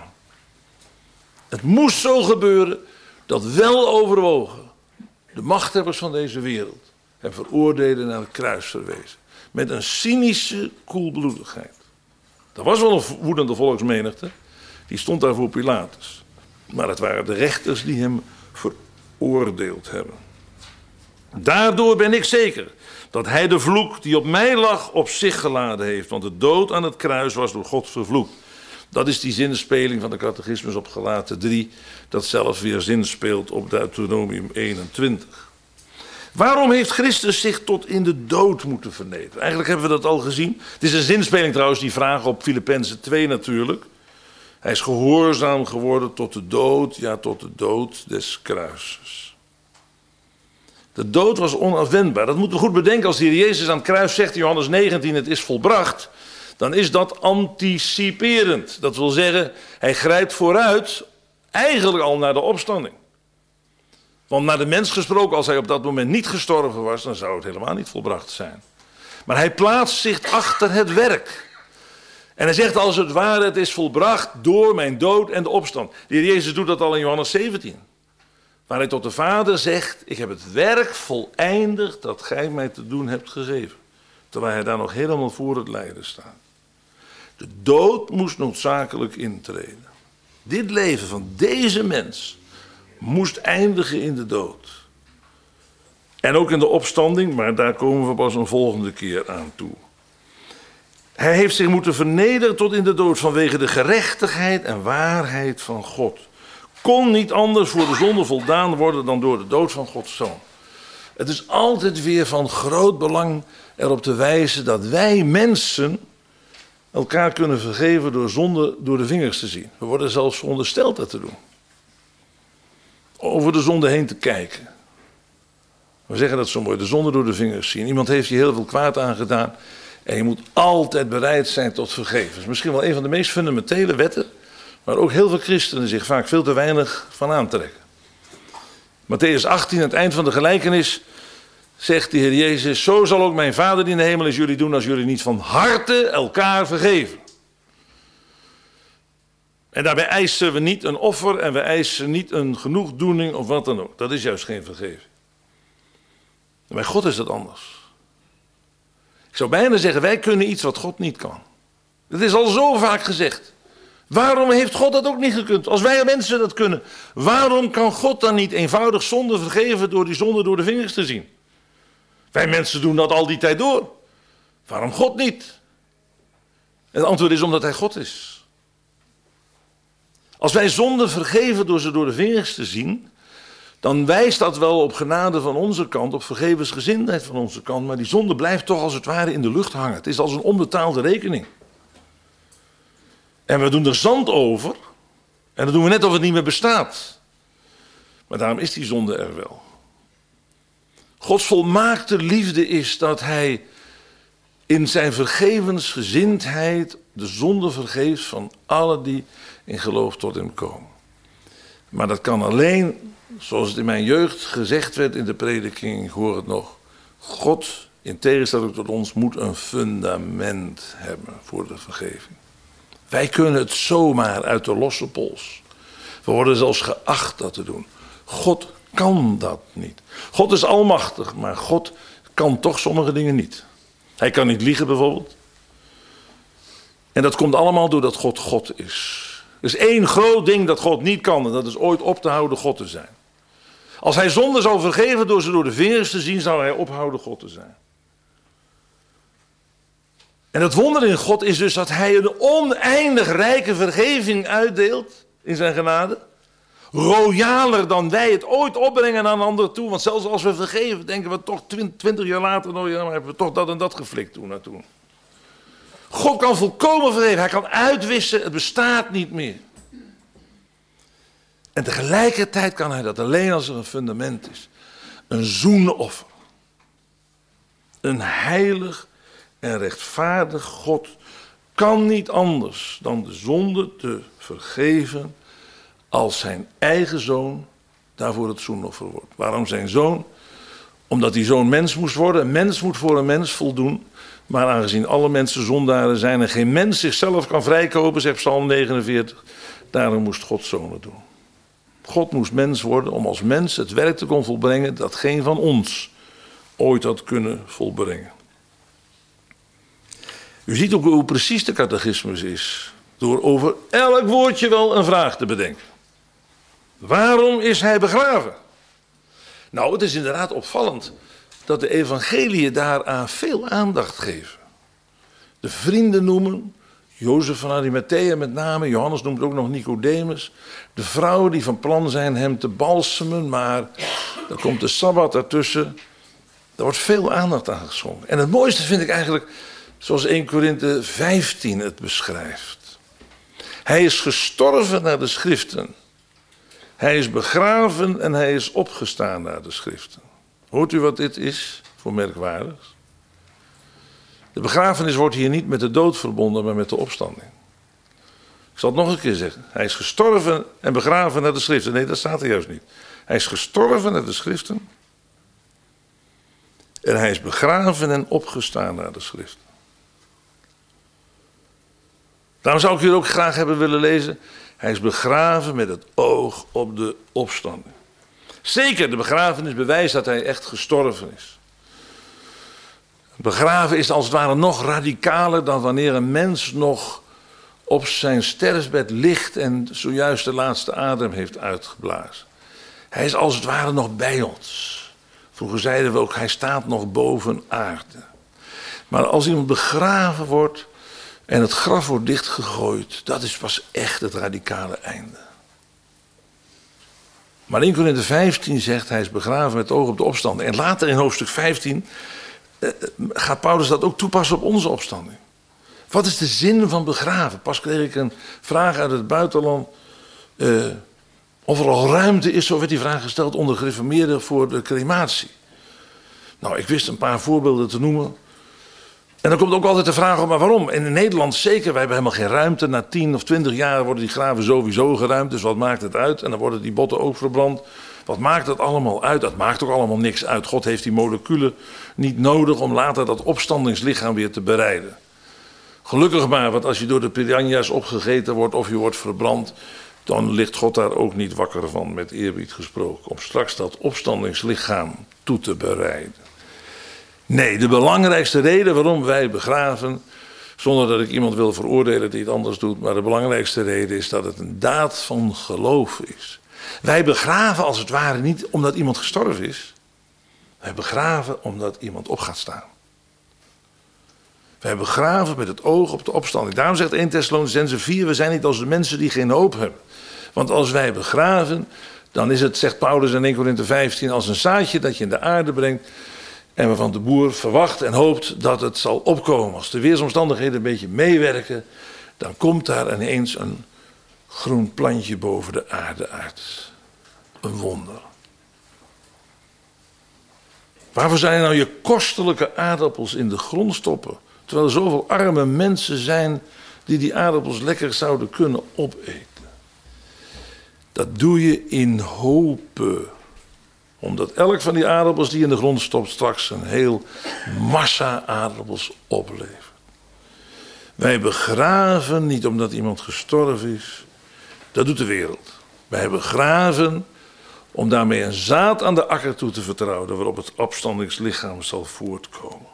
Het moest zo gebeuren dat wel overwogen de machthebbers van deze wereld hem veroordelen naar het kruis verwezen. Met een cynische koelbloedigheid. Er was wel een woedende volksmenigte, die stond daar voor Pilatus. Maar het waren de rechters die hem veroordeeld hebben. Daardoor ben ik zeker dat hij de vloek die op mij lag op zich geladen heeft. Want de dood aan het kruis was door God vervloekt. Dat is die zinspeling van de catechismus op Galaten drie. Dat zelf weer zinspeelt op Deuteronomium eenentwintig. Waarom heeft Christus zich tot in de dood moeten vernederen? Eigenlijk hebben we dat al gezien. Het is een zinspeling trouwens, die vraag op Filippenzen twee natuurlijk. Hij is gehoorzaam geworden tot de dood, ja tot de dood des kruises. De dood was onafwendbaar. Dat moeten we goed bedenken. Als de Heer Jezus aan het kruis zegt in Johannes negentien, het is volbracht. Dan is dat anticiperend. Dat wil zeggen, hij grijpt vooruit eigenlijk al naar de opstanding. Want naar de mens gesproken, als hij op dat moment niet gestorven was, dan zou het helemaal niet volbracht zijn. Maar hij plaatst zich achter het werk. En hij zegt als het ware, het is volbracht door mijn dood en de opstand. De Heer Jezus doet dat al in Johannes zeventien. Waar hij tot de Vader zegt, ik heb het werk voleindigd dat gij mij te doen hebt gegeven. Terwijl hij daar nog helemaal voor het lijden staat. De dood moest noodzakelijk intreden. Dit leven van deze mens moest eindigen in de dood. En ook in de opstanding, maar daar komen we pas een volgende keer aan toe. Hij heeft zich moeten vernederen tot in de dood vanwege de gerechtigheid en waarheid van God. Kon niet anders voor de zonde voldaan worden dan door de dood van Gods Zoon. Het is altijd weer van groot belang erop te wijzen dat wij mensen elkaar kunnen vergeven door zonde door de vingers te zien. We worden zelfs verondersteld dat te doen. Over de zonde heen te kijken. We zeggen dat zo mooi, de zonde door de vingers zien. Iemand heeft je heel veel kwaad aangedaan en je moet altijd bereid zijn tot vergeven. Dat is misschien wel een van de meest fundamentele wetten, waar ook heel veel christenen zich vaak veel te weinig van aantrekken. Mattheüs achttien, aan het eind van de gelijkenis, zegt de Heer Jezus, zo zal ook mijn Vader die in de hemel is jullie doen als jullie niet van harte elkaar vergeven. En daarbij eisen we niet een offer en we eisen niet een genoegdoening of wat dan ook. Dat is juist geen vergeving. En bij God is dat anders. Ik zou bijna zeggen, wij kunnen iets wat God niet kan. Het is al zo vaak gezegd. Waarom heeft God dat ook niet gekund? Als wij mensen dat kunnen, waarom kan God dan niet eenvoudig zonde vergeven door die zonde door de vingers te zien? Wij mensen doen dat al die tijd door. Waarom God niet? En het antwoord is omdat hij God is. Als wij zonde vergeven door ze door de vingers te zien, dan wijst dat wel op genade van onze kant, op vergevensgezindheid van onze kant, maar die zonde blijft toch als het ware in de lucht hangen. Het is als een onbetaalde rekening. En we doen er zand over, en dan doen we net of het niet meer bestaat. Maar daarom is die zonde er wel. Gods volmaakte liefde is dat hij in zijn vergevensgezindheid de zonde vergeeft van allen die in geloof tot hem komen. Maar dat kan alleen, zoals het in mijn jeugd gezegd werd in de prediking, ik hoor het nog. God, in tegenstelling tot ons, moet een fundament hebben voor de vergeving. Wij kunnen het zomaar uit de losse pols. We worden zelfs geacht dat te doen. God kan dat niet. God is almachtig, maar God kan toch sommige dingen niet. Hij kan niet liegen bijvoorbeeld. En dat komt allemaal doordat God God is. Er is één groot ding dat God niet kan en dat is ooit op te houden God te zijn. Als hij zonde zou vergeven door ze door de vingers te zien, zou hij ophouden God te zijn. En het wonder in God is dus dat hij een oneindig rijke vergeving uitdeelt in zijn genade. Royaler dan wij het ooit opbrengen aan een ander toe. Want zelfs als we vergeven, denken we toch twintig jaar later, nou ja, maar hebben we toch dat en dat geflikt toen naartoe. God kan volkomen vergeven, hij kan uitwissen, het bestaat niet meer. En tegelijkertijd kan hij dat alleen als er een fundament is. Een zoenoffer. Een heilig en rechtvaardig God kan niet anders dan de zonde te vergeven als zijn eigen zoon daarvoor het zoenoffer wordt. Waarom zijn zoon? Omdat die zoon mens moest worden. Een mens moet voor een mens voldoen. Maar aangezien alle mensen zondaren zijn en geen mens zichzelf kan vrijkopen, zegt Psalm negenenveertig, daarom moest God zonen doen. God moest mens worden om als mens het werk te kon volbrengen dat geen van ons ooit had kunnen volbrengen. U ziet ook hoe precies de catechismus is, door over elk woordje wel een vraag te bedenken. Waarom is hij begraven? Nou, het is inderdaad opvallend dat de evangeliën daaraan veel aandacht geven. De vrienden noemen, Jozef van Arimathea met name, Johannes noemt ook nog Nicodemus. De vrouwen die van plan zijn hem te balsemen, maar dan komt de Sabbat ertussen. Er wordt veel aandacht aan geschonken. En het mooiste vind ik eigenlijk, zoals eerste Korinthe vijftien het beschrijft. Hij is gestorven naar de schriften. Hij is begraven en hij is opgestaan naar de schriften. Hoort u wat dit is voor merkwaardigs? De begrafenis wordt hier niet met de dood verbonden, maar met de opstanding. Ik zal het nog een keer zeggen. Hij is gestorven en begraven naar de schriften. Nee, dat staat er juist niet. Hij is gestorven naar de schriften. En hij is begraven en opgestaan naar de schriften. Daarom zou ik hier ook graag hebben willen lezen. Hij is begraven met het oog op de opstanding. Zeker, de begrafenis bewijst dat hij echt gestorven is. Begraven is als het ware nog radicaler dan wanneer een mens nog op zijn sterfbed ligt en zojuist de laatste adem heeft uitgeblazen. Hij is als het ware nog bij ons. Vroeger zeiden we ook, hij staat nog boven aarde. Maar als iemand begraven wordt en het graf wordt dichtgegooid, dat is pas echt het radicale einde. Maar eerste Korinthe vijftien zegt, hij is begraven met het oog op de opstanding. En later in hoofdstuk vijftien eh, gaat Paulus dat ook toepassen op onze opstanding. Wat is de zin van begraven? Pas kreeg ik een vraag uit het buitenland. Uh, of er al ruimte is, zo werd die vraag gesteld onder gereformeerden voor de crematie. Nou, ik wist een paar voorbeelden te noemen. En dan komt ook altijd de vraag op, maar waarom? En in Nederland zeker, wij hebben helemaal geen ruimte. Na tien of twintig jaar worden die graven sowieso geruimd. Dus wat maakt het uit? En dan worden die botten ook verbrand. Wat maakt dat allemaal uit? Dat maakt ook allemaal niks uit. God heeft die moleculen niet nodig om later dat opstandingslichaam weer te bereiden. Gelukkig maar, want als je door de piranha's opgegeten wordt of je wordt verbrand, dan ligt God daar ook niet wakker van, met eerbied gesproken, om straks dat opstandingslichaam toe te bereiden. Nee, de belangrijkste reden waarom wij begraven, zonder dat ik iemand wil veroordelen die het anders doet, maar de belangrijkste reden is dat het een daad van geloof is. Wij begraven als het ware niet omdat iemand gestorven is. Wij begraven omdat iemand op gaat staan. Wij begraven met het oog op de opstanding. Daarom zegt eerste Thessalonicenzen vier, we zijn niet als de mensen die geen hoop hebben. Want als wij begraven, dan is het, zegt Paulus in eerste Korinthe vijftien, als een zaadje dat je in de aarde brengt en waarvan de boer verwacht en hoopt dat het zal opkomen. Als de weersomstandigheden een beetje meewerken, dan komt daar ineens een groen plantje boven de aarde uit. Een wonder. Waarvoor zijn nou je kostelijke aardappels in de grond stoppen? Terwijl er zoveel arme mensen zijn die die aardappels lekker zouden kunnen opeten. Dat doe je in hopen. Omdat elk van die aardappels die je in de grond stopt straks een heel massa aardappels oplevert. Wij begraven niet omdat iemand gestorven is. Dat doet de wereld. Wij begraven om daarmee een zaad aan de akker toe te vertrouwen waarop het opstandingslichaam zal voortkomen.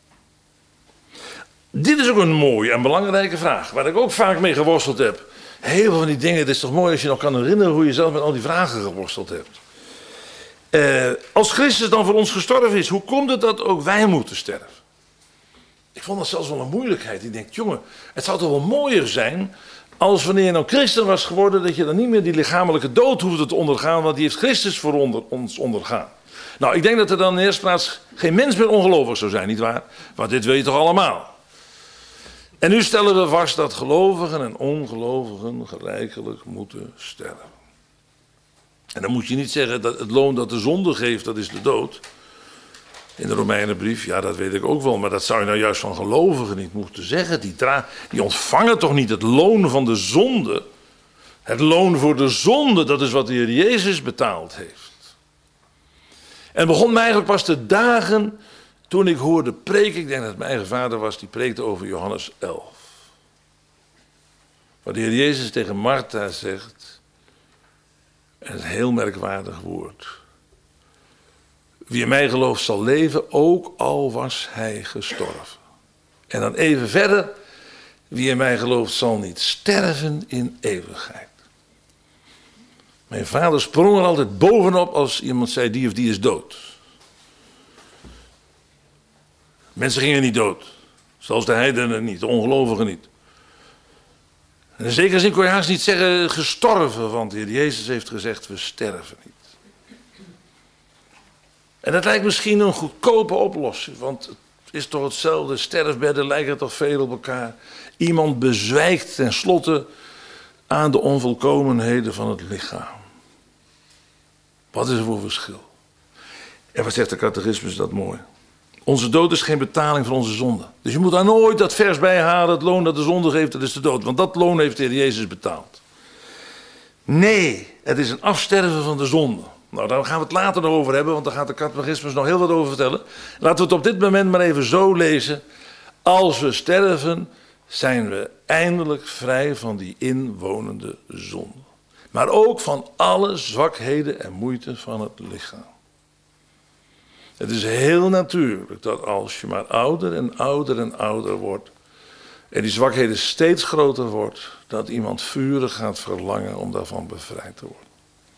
Dit is ook een mooie en belangrijke vraag, waar ik ook vaak mee geworsteld heb. Heel veel van die dingen, het is toch mooi als je nog kan herinneren hoe je zelf met al die vragen geworsteld hebt. Uh, als Christus dan voor ons gestorven is, hoe komt het dat ook wij moeten sterven? Ik vond dat zelfs wel een moeilijkheid. Ik denk, jongen, het zou toch wel mooier zijn als wanneer je nou christen was geworden, dat je dan niet meer die lichamelijke dood hoefde te ondergaan, want die heeft Christus voor onder, ons ondergaan. Nou, ik denk dat er dan in de eerste plaats geen mens meer ongelovig zou zijn, nietwaar? Want dit wil je toch allemaal? En nu stellen we vast dat gelovigen en ongelovigen gelijkelijk moeten sterven. En dan moet je niet zeggen dat het loon dat de zonde geeft, dat is de dood. in de Romeinenbrief. Ja, dat weet ik ook wel, maar dat zou je nou juist van gelovigen niet moeten zeggen. Die, dra- die ontvangen toch niet het loon van de zonde? Het loon voor de zonde, dat is wat de Heer Jezus betaald heeft. En het begon mij eigenlijk pas te dagen toen ik hoorde preken. Ik denk dat het mijn eigen vader was, die preekte over Johannes elf. Waar de Heer Jezus tegen Martha zegt, en het is een heel merkwaardig woord. Wie in mij gelooft zal leven, ook al was hij gestorven. En dan even verder, wie in mij gelooft zal niet sterven in eeuwigheid. Mijn vader sprong er altijd bovenop als iemand zei die of die is dood. Mensen gingen niet dood. Zelfs de heidenen niet, de ongelovigen niet. En in zekere zin kon je haast niet zeggen gestorven, want de Heer Jezus heeft gezegd we sterven niet. En dat lijkt misschien een goedkope oplossing, want het is toch hetzelfde, sterfbedden lijken toch veel op elkaar. Iemand bezwijkt tenslotte aan de onvolkomenheden van het lichaam. Wat is er voor verschil? En wat zegt de catechismus dat mooi? Onze dood is geen betaling voor onze zonde. Dus je moet daar nooit dat vers bij halen, het loon dat de zonde geeft, dat is de dood. Want dat loon heeft de Heer Jezus betaald. Nee, het is een afsterven van de zonde. Nou, daar gaan we het later nog over hebben, want daar gaat de catechismus nog heel wat over vertellen. Laten we het op dit moment maar even zo lezen. Als we sterven, zijn we eindelijk vrij van die inwonende zonde. Maar ook van alle zwakheden en moeite van het lichaam. Het is heel natuurlijk dat als je maar ouder en ouder en ouder wordt en die zwakheden steeds groter wordt, dat iemand vurig gaat verlangen om daarvan bevrijd te worden.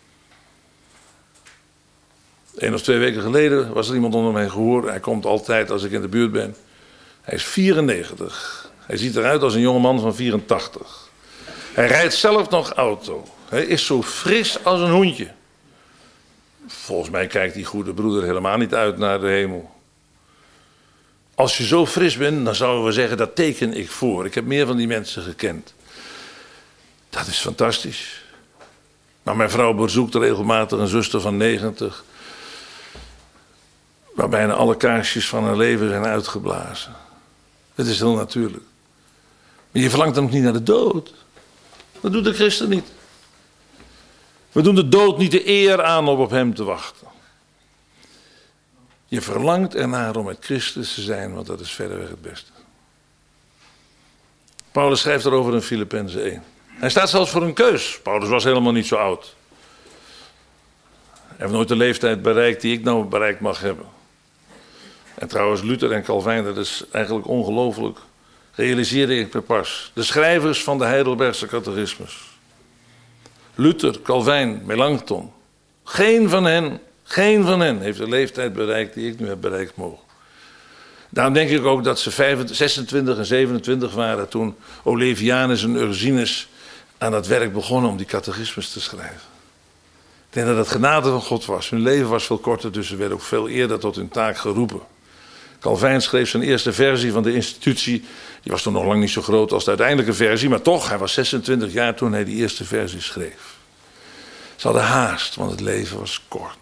Eén of twee weken geleden was er iemand onder mij gehoord. Hij komt altijd als ik in de buurt ben. Hij is vierennegentig. Hij ziet eruit als een jongeman van vierentachtig. Hij rijdt zelf nog auto. Hij is zo fris als een hoentje. Volgens mij kijkt die goede broeder helemaal niet uit naar de hemel. Als je zo fris bent, dan zouden we zeggen, dat teken ik voor. Ik heb meer van die mensen gekend. Dat is fantastisch. Maar mijn vrouw bezoekt regelmatig een zuster van negentig. Waar bijna alle kaarsjes van haar leven zijn uitgeblazen. Het is heel natuurlijk. Maar je verlangt dan ook niet naar de dood. Dat doet de christen niet. We doen de dood niet de eer aan om op hem te wachten. Je verlangt ernaar om met Christus te zijn, want dat is verreweg het beste. Paulus schrijft erover in Filippenzen één. Hij staat zelfs voor een keus. Paulus was helemaal niet zo oud. Hij heeft nooit de leeftijd bereikt die ik nou bereikt mag hebben. En trouwens, Luther en Calvijn, dat is eigenlijk ongelooflijk. Realiseerde ik me pas. De schrijvers van de Heidelbergse catechismus. Luther, Calvijn, Melanchthon. Geen van hen, geen van hen heeft de leeftijd bereikt die ik nu heb bereikt mogen. Daarom denk ik ook dat ze zesentwintig en zevenentwintig waren toen Olevianus en Ursinus aan dat werk begonnen om die catechismus te schrijven. Ik denk dat het genade van God was. Hun leven was veel korter, dus ze werden ook veel eerder tot hun taak geroepen. Calvijn schreef zijn eerste versie van de institutie. Die was toen nog lang niet zo groot als de uiteindelijke versie. Maar toch, hij was zesentwintig jaar toen hij die eerste versie schreef. Ze hadden haast, want het leven was kort.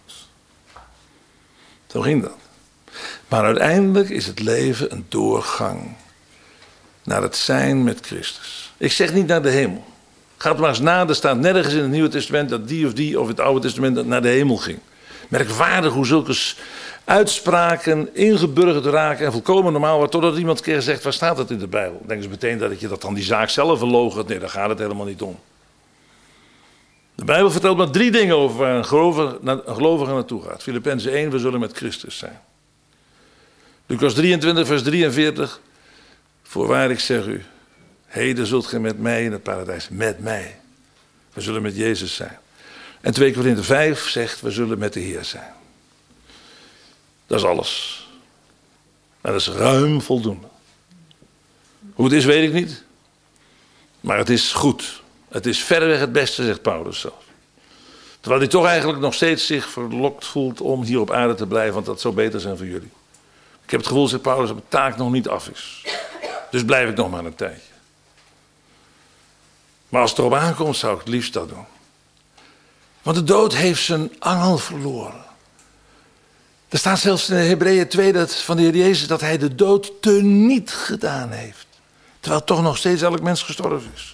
Zo ging dat. Maar uiteindelijk is het leven een doorgang naar het zijn met Christus. Ik zeg niet naar de hemel. Ga het maar eens na, er staat nergens in het Nieuwe Testament dat die of die of het Oude Testament naar de hemel ging. Merkwaardig hoe zulke uitspraken ingeburgerd raken en volkomen normaal wordt, totdat iemand een keer zegt, waar staat het in de Bijbel? Dan denken ze meteen dat je dat dan die zaak zelf verloochent. Nee, daar gaat het helemaal niet om. De Bijbel vertelt maar drie dingen over waar een gelovige, een gelovige naartoe gaat. Filippenzen één, we zullen met Christus zijn. Lucas drieëntwintig, vers drieënveertig. Voorwaar ik zeg u, heden zult gij met mij in het paradijs. Met mij. We zullen met Jezus zijn. En twee Korinthe vijf zegt, we zullen met de Heer zijn. Dat is alles. Maar dat is ruim voldoende. Hoe het is, weet ik niet. Maar het is goed. Het is verreweg het beste, zegt Paulus zelf. Terwijl hij toch eigenlijk nog steeds zich verlokt voelt om hier op aarde te blijven, want dat zou beter zijn voor jullie. Ik heb het gevoel, zegt Paulus, dat mijn taak nog niet af is. Dus blijf ik nog maar een tijdje. Maar als het erop aankomt, zou ik het liefst dat doen. Want de dood heeft zijn angel verloren. Er staat zelfs in Hebreeën twee dat, van de Heer Jezus dat hij de dood teniet gedaan heeft. Terwijl toch nog steeds elk mens gestorven is.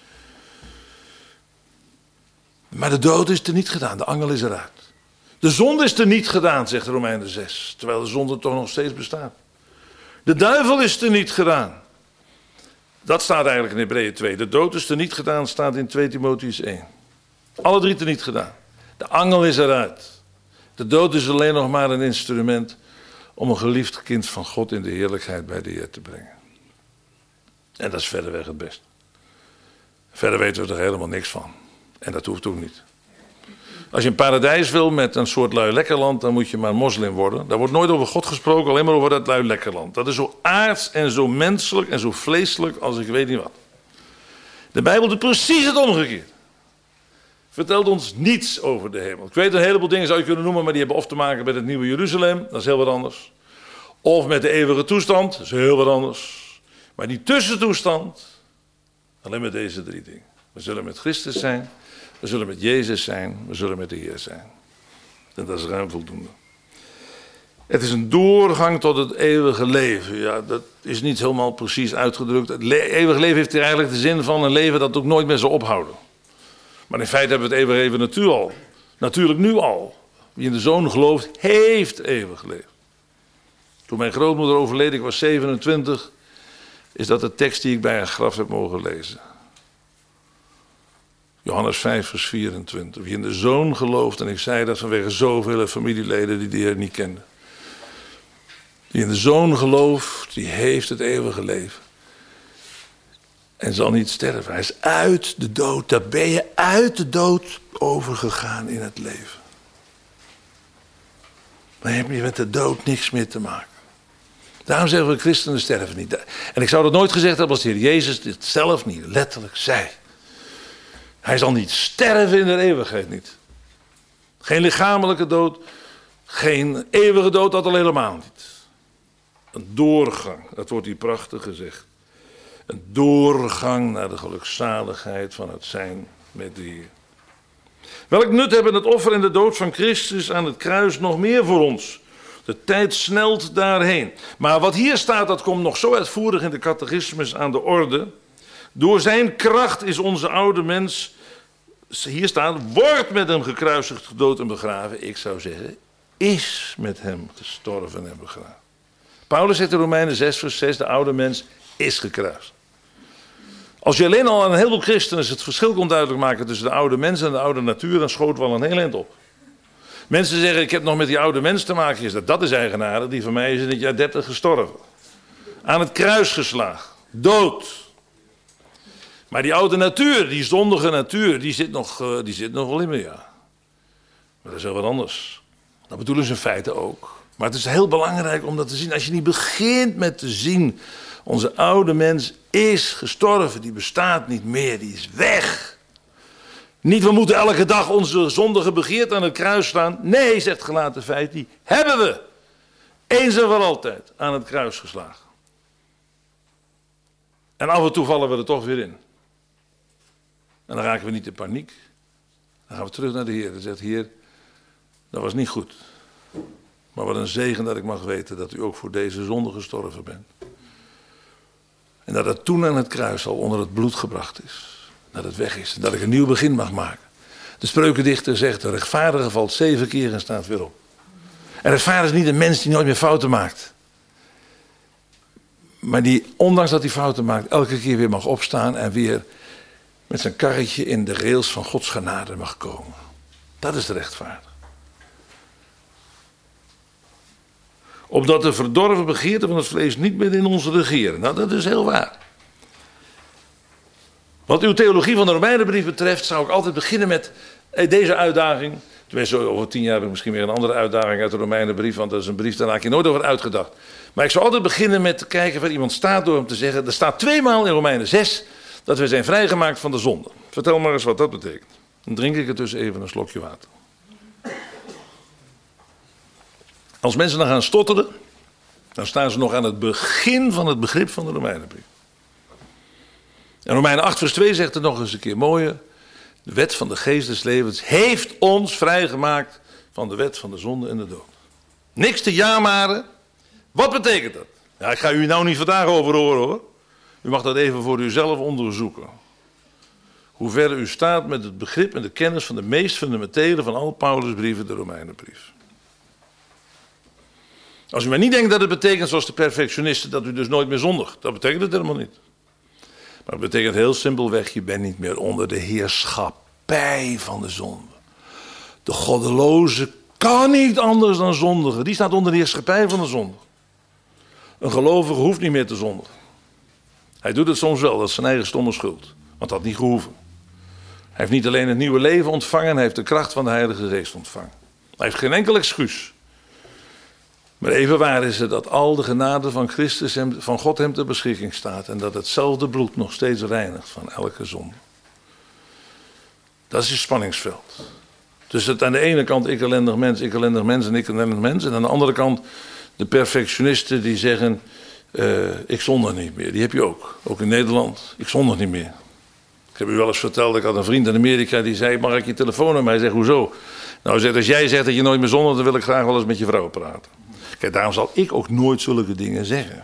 Maar de dood is teniet gedaan, de angel is eruit. De zonde is teniet gedaan, zegt Romeinen zes. Terwijl de zonde toch nog steeds bestaat. De duivel is teniet gedaan. Dat staat eigenlijk in Hebreeën twee. De dood is teniet gedaan, staat in twee Timotheüs één. Alle drie teniet gedaan. De angel is eruit. De dood is alleen nog maar een instrument om een geliefd kind van God in de heerlijkheid bij de Heer te brengen. En dat is verreweg het best. Verder weten we er helemaal niks van. En dat hoeft ook niet. Als je een paradijs wil met een soort lui lekkerland, dan moet je maar moslim worden. Daar wordt nooit over God gesproken, alleen maar over dat lui lekkerland. Dat is zo aards en zo menselijk en zo vleeselijk als ik weet niet wat. De Bijbel doet precies het omgekeerde. Vertelt ons niets over de hemel. Ik weet een heleboel dingen zou je kunnen noemen, maar die hebben of te maken met het nieuwe Jeruzalem, dat is heel wat anders. Of met de eeuwige toestand, dat is heel wat anders. Maar die tussentoestand, alleen met deze drie dingen. We zullen met Christus zijn, we zullen met Jezus zijn, we zullen met de Heer zijn. En dat is ruim voldoende. Het is een doorgang tot het eeuwige leven. Ja, dat is niet helemaal precies uitgedrukt. Het le- eeuwige leven heeft hier eigenlijk de zin van een leven dat ook nooit meer zal ophouden. Maar in feite hebben we het eeuwige leven natuurlijk al. Natuurlijk nu al. Wie in de Zoon gelooft, heeft eeuwig leven. Toen mijn grootmoeder overleed, ik was zevenentwintig, is dat de tekst die ik bij haar graf heb mogen lezen. Johannes vijf, vers vierentwintig. Wie in de Zoon gelooft, en ik zei dat vanwege zoveel familieleden die de Heer niet kenden. Die in de Zoon gelooft, die heeft het eeuwige leven. En zal niet sterven. Hij is uit de dood. Daar ben je uit de dood overgegaan in het leven. Dan heb je met de dood niks meer te maken. Daarom zeggen we, christenen sterven niet. En ik zou dat nooit gezegd hebben als de Heer Jezus dit zelf niet letterlijk zei. Hij zal niet sterven in de eeuwigheid niet. Geen lichamelijke dood, geen eeuwige dood, dat al helemaal niet. Een doorgang, dat wordt hier prachtig gezegd. Een doorgang naar de gelukzaligheid van het zijn met de Heer. Welk nut hebben het offer en de dood van Christus aan het kruis nog meer voor ons? De tijd snelt daarheen. Maar wat hier staat, dat komt nog zo uitvoerig in de catechismus aan de orde. Door zijn kracht is onze oude mens, hier staat, wordt met hem gekruisigd, gedood en begraven. Ik zou zeggen, is met hem gestorven en begraven. Paulus zegt in Romeinen zes, vers zes, de oude mens is gekruisigd. Als je alleen al aan een heleboel christenen het verschil kon duidelijk maken tussen de oude mens en de oude natuur, dan schoot wel een heel eind op. Mensen zeggen, ik heb nog met die oude mens te maken. Is dat, dat is eigenaardig, die van mij is in het jaar dertig gestorven. Aan het kruis geslagen, dood. Maar die oude natuur, die zondige natuur, die zit nog, uh, die zit nog wel in me, ja. Maar dat is heel wat anders. Dat bedoelen ze in feite ook. Maar het is heel belangrijk om dat te zien. Als je niet begint met te zien, onze oude mens is gestorven, die bestaat niet meer, die is weg. Niet, we moeten elke dag onze zondige begeerte aan het kruis slaan. Nee, zegt Galaten vijf, die hebben we eens en voor altijd aan het kruis geslagen. En af en toe vallen we er toch weer in. En dan raken we niet in paniek. Dan gaan we terug naar de Heer. En zegt, Heer, dat was niet goed. Maar wat een zegen dat ik mag weten dat u ook voor deze zonde gestorven bent. En dat het toen aan het kruis al onder het bloed gebracht is. Dat het weg is. En dat ik een nieuw begin mag maken. De spreukendichter zegt, de rechtvaardige valt zeven keer en staat weer op. En rechtvaardig is niet een mens die nooit meer fouten maakt. Maar die, ondanks dat hij fouten maakt, elke keer weer mag opstaan en weer met zijn karretje in de rails van Gods genade mag komen. Dat is de rechtvaardige. Opdat de verdorven begeerten van het vlees niet meer in ons regeren. Nou, dat is heel waar. Wat uw theologie van de Romeinenbrief betreft, zou ik altijd beginnen met deze uitdaging. Tenminste, over tien jaar heb ik misschien weer een andere uitdaging uit de Romeinenbrief, want dat is een brief, daar raak je nooit over uitgedacht. Maar ik zou altijd beginnen met te kijken waar iemand staat door hem te zeggen. Er staat tweemaal in Romeinen zes dat we zijn vrijgemaakt van de zonde. Vertel maar eens wat dat betekent. Dan drink ik er dus even een slokje water. Als mensen dan gaan stotteren, dan staan ze nog aan het begin van het begrip van de Romeinenbrief. En Romeinen acht vers twee zegt het nog eens een keer mooier. De wet van de geest des levens heeft ons vrijgemaakt van de wet van de zonde en de dood. Niks te jamaren. Wat betekent dat? Ja, ik ga u nou niet vandaag over horen hoor. U mag dat even voor uzelf onderzoeken. Hoe ver u staat met het begrip en de kennis van de meest fundamentele van alle Paulusbrieven, de Romeinenbrief. Als u maar niet denkt dat het betekent, zoals de perfectionisten, dat u dus nooit meer zondigt. Dat betekent het helemaal niet. Maar het betekent heel simpelweg, je bent niet meer onder de heerschappij van de zonde. De goddeloze kan niet anders dan zondigen. Die staat onder de heerschappij van de zonde. Een gelovige hoeft niet meer te zondigen. Hij doet het soms wel, dat is zijn eigen stomme schuld. Want dat had niet gehoeven. Hij heeft niet alleen het nieuwe leven ontvangen, hij heeft de kracht van de Heilige Geest ontvangen. Hij heeft geen enkel excuus. Maar even waar is het dat al de genade van Christus hem, van God hem ter beschikking staat. En dat hetzelfde bloed nog steeds reinigt van elke zonde. Dat is het spanningsveld. Dus het aan de ene kant ik ellendig mens, ik ellendig mens en ik ellendig mens. En aan de andere kant de perfectionisten die zeggen, uh, ik zondig niet meer. Die heb je ook. Ook in Nederland. Ik zondig niet meer. Ik heb u wel eens verteld, ik had een vriend in Amerika die zei, mag ik je telefoonnummer? Hij zegt, hoezo? Nou, zegt, als jij zegt dat je nooit meer zondigt, dan wil ik graag wel eens met je vrouw praten. Kijk, daarom zal ik ook nooit zulke dingen zeggen.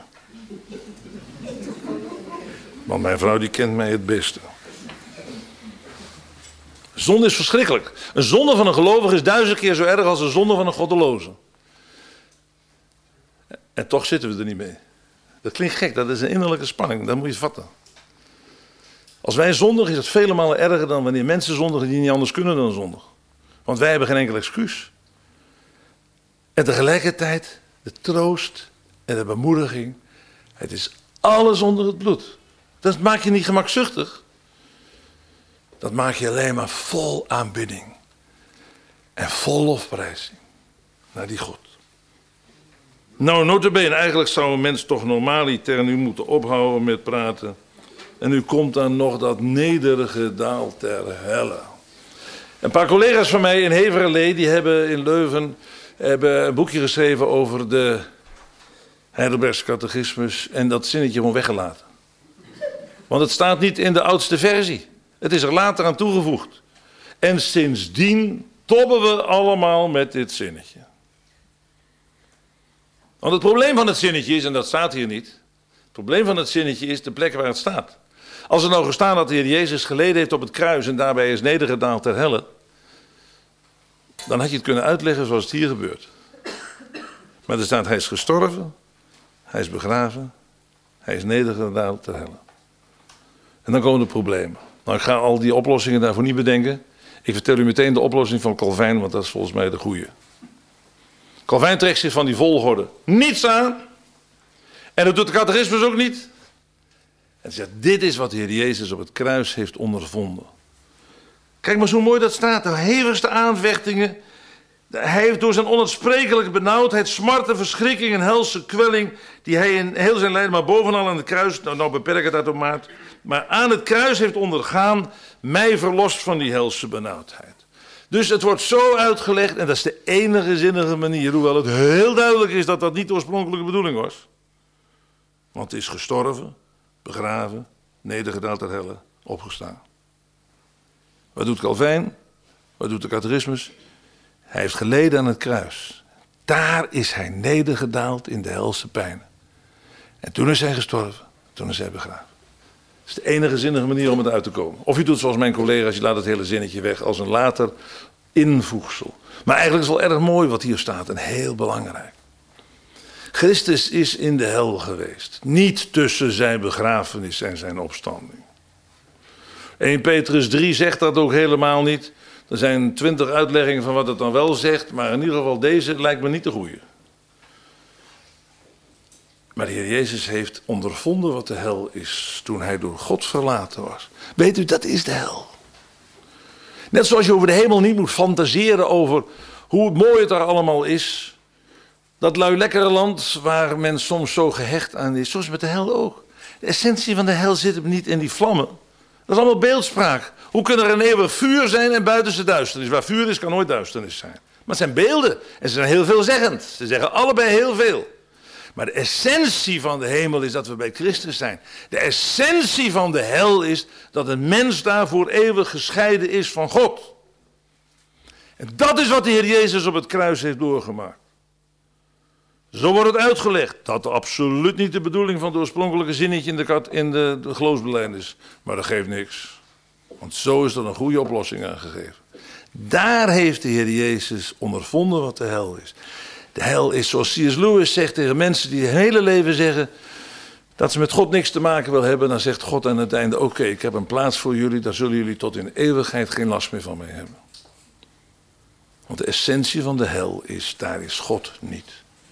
Want mijn vrouw die kent mij het beste. Zonde is verschrikkelijk. Een zonde van een gelovige is duizend keer zo erg als een zonde van een goddeloze. En toch zitten we er niet mee. Dat klinkt gek, dat is een innerlijke spanning, dat moet je vatten. Als wij zondigen is het vele malen erger dan wanneer mensen zondigen die niet anders kunnen dan zondigen. Want wij hebben geen enkel excuus. En tegelijkertijd de troost en de bemoediging. Het is alles onder het bloed. Dat maakt je niet gemakzuchtig. Dat maakt je alleen maar vol aanbidding. En vol lofprijzing naar die God. Nou, nota bene, eigenlijk zou een mens toch normaliter nu moeten ophouden met praten. En nu komt dan nog dat nederige daal ter helle. Een paar collega's van mij in Heverlee, die hebben in Leuven hebben een boekje geschreven over de Heidelbergse catechismus en dat zinnetje gewoon weggelaten. Want het staat niet in de oudste versie. Het is er later aan toegevoegd. En sindsdien tobben we allemaal met dit zinnetje. Want het probleem van het zinnetje is, en dat staat hier niet, het probleem van het zinnetje is de plek waar het staat. Als er nou gestaan dat de Heer Jezus geleden heeft op het kruis en daarbij is nedergedaald ter helle, dan had je het kunnen uitleggen zoals het hier gebeurt. Maar er staat, hij is gestorven, hij is begraven, hij is nedergedaald ter helle. En dan komen de problemen. Nou, ik ga al die oplossingen daarvoor niet bedenken. Ik vertel u meteen de oplossing van Calvijn, want dat is volgens mij de goede. Calvijn trekt zich van die volgorde niets aan. En dat doet de catechismus ook niet. En zegt, dit is wat de Heer Jezus op het kruis heeft ondervonden. Kijk maar zo mooi dat staat. De hevigste aanvechtingen. Hij heeft door zijn onuitsprekelijke benauwdheid, smart en verschrikking en helse kwelling, die hij in heel zijn lijden, maar bovenal aan het kruis, nou, nou beperk het uitermate, maar aan het kruis heeft ondergaan, mij verlost van die helse benauwdheid. Dus het wordt zo uitgelegd, en dat is de enige zinnige manier, hoewel het heel duidelijk is dat dat niet de oorspronkelijke bedoeling was. Want het is gestorven, begraven, nedergedaald ter helle, opgestaan. Wat doet Calvijn? Wat doet de catechismus? Hij heeft geleden aan het kruis. Daar is hij nedergedaald in de helse pijnen. En toen is hij gestorven, toen is hij begraven. Dat is de enige zinnige manier om het uit te komen. Of je doet zoals mijn collega's, je laat het hele zinnetje weg als een later invoegsel. Maar eigenlijk is het wel erg mooi wat hier staat en heel belangrijk. Christus is in de hel geweest. Niet tussen zijn begrafenis en zijn opstanding. Eerste Petrus drie zegt dat ook helemaal niet. Er zijn twintig uitleggingen van wat het dan wel zegt, maar in ieder geval deze lijkt me niet de goede. Maar de Heer Jezus heeft ondervonden wat de hel is toen hij door God verlaten was. Weet u, dat is de hel. Net zoals je over de hemel niet moet fantaseren over hoe mooi het daar allemaal is. Dat lui lekkere land waar men soms zo gehecht aan is, zoals met de hel ook. De essentie van de hel zit hem niet in die vlammen. Dat is allemaal beeldspraak. Hoe kan er een eeuwig vuur zijn en buitenste duisternis? Waar vuur is, kan nooit duisternis zijn. Maar het zijn beelden en ze zijn heel veelzeggend. Ze zeggen allebei heel veel. Maar de essentie van de hemel is dat we bij Christus zijn. De essentie van de hel is dat een mens daarvoor eeuwig gescheiden is van God. En dat is wat de Heer Jezus op het kruis heeft doorgemaakt. Zo wordt het uitgelegd. Dat is absoluut niet de bedoeling van het oorspronkelijke zinnetje in de, kat, in de, de geloofsbelijdenis. Maar dat geeft niks. Want zo is er een goede oplossing aangegeven. Daar heeft de Heer Jezus ondervonden wat de hel is. De hel is, zoals C S Lewis zegt tegen mensen die hun hele leven zeggen dat ze met God niks te maken willen hebben. Dan zegt God aan het einde, oké, okay, ik heb een plaats voor jullie. Daar zullen jullie tot in eeuwigheid geen last meer van mij hebben. Want de essentie van de hel is, daar is God niet.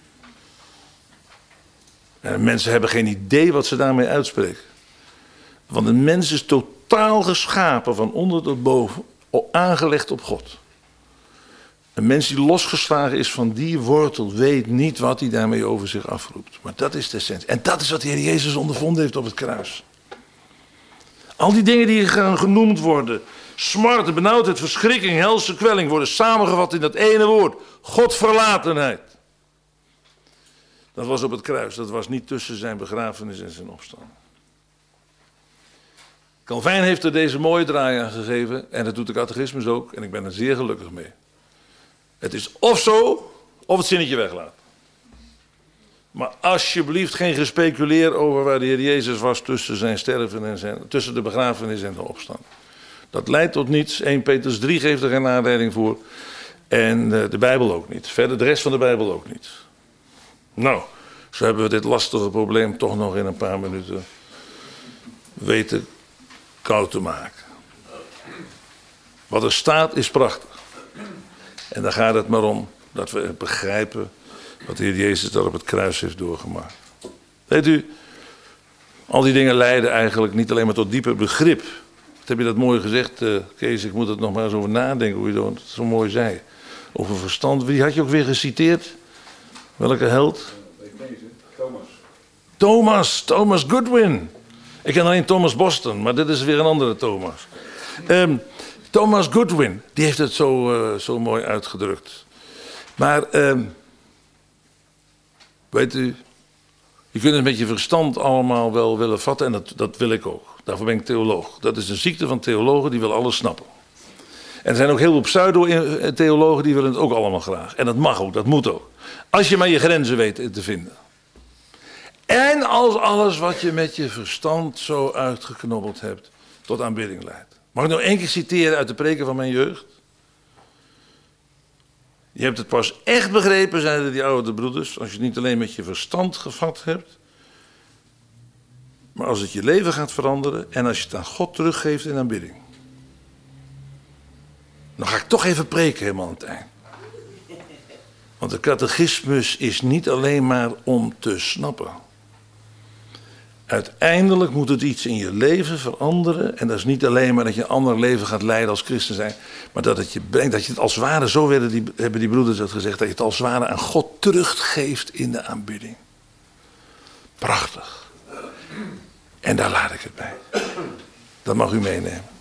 En mensen hebben geen idee wat ze daarmee uitspreken. Want een mens is totaal geschapen van onder tot boven, aangelegd op God. Een mens die losgeslagen is van die wortel weet niet wat hij daarmee over zich afroept. Maar dat is de essentie. En dat is wat de Heer Jezus ondervonden heeft op het kruis. Al die dingen die gaan genoemd worden, smart, benauwdheid, verschrikking, helse kwelling, worden samengevat in dat ene woord. Godverlatenheid. Dat was op het kruis, dat was niet tussen zijn begrafenis en zijn opstanding. Calvijn heeft er deze mooie draai aan gegeven en dat doet de catechismus ook en ik ben er zeer gelukkig mee. Het is of zo, of het zinnetje weglaten. Maar alsjeblieft geen gespeculeer over waar de Heer Jezus was tussen zijn sterven en zijn, tussen de begrafenis en de opstanding. Dat leidt tot niets. Eerste Petrus drie geeft er geen aanleiding voor. En de Bijbel ook niet. Verder de rest van de Bijbel ook niet. Nou, zo hebben we dit lastige probleem toch nog in een paar minuten weten koud te maken. Wat er staat is prachtig. En daar gaat het maar om dat we begrijpen wat de Heer Jezus daar op het kruis heeft doorgemaakt. Weet u, al die dingen leiden eigenlijk niet alleen maar tot dieper begrip. Wat heb je dat mooi gezegd, uh, Kees, ik moet er nog maar eens over nadenken hoe je dat zo mooi zei. Over verstand, wie had je ook weer geciteerd? Welke held? Thomas. Thomas, Thomas Goodwin. Ik ken alleen Thomas Boston, maar dit is weer een andere Thomas. Um, Thomas Goodwin, die heeft het zo, uh, zo mooi uitgedrukt. Maar, um, weet u, je kunt het met je verstand allemaal wel willen vatten en dat, dat wil ik ook. Daarvoor ben ik theoloog. Dat is een ziekte van theologen, die willen alles snappen. En er zijn ook heel veel pseudo-theologen die willen het ook allemaal graag. En dat mag ook, dat moet ook. Als je maar je grenzen weet te vinden. En als alles wat je met je verstand zo uitgeknobbeld hebt tot aanbidding leidt. Mag ik nog één keer citeren uit de preken van mijn jeugd? Je hebt het pas echt begrepen, zeiden die oude broeders, als je het niet alleen met je verstand gevat hebt, maar als het je leven gaat veranderen en als je het aan God teruggeeft in aanbidding. Dan ga ik toch even preken helemaal aan het eind. Want de catechismus is niet alleen maar om te snappen. Uiteindelijk moet het iets in je leven veranderen. En dat is niet alleen maar dat je een ander leven gaat leiden als christen zijn. Maar dat het je brengt, dat je het als het ware, zo werden die, hebben die broeders het gezegd, dat je het als het ware aan God teruggeeft in de aanbidding. Prachtig. En daar laat ik het bij. Dat mag u meenemen.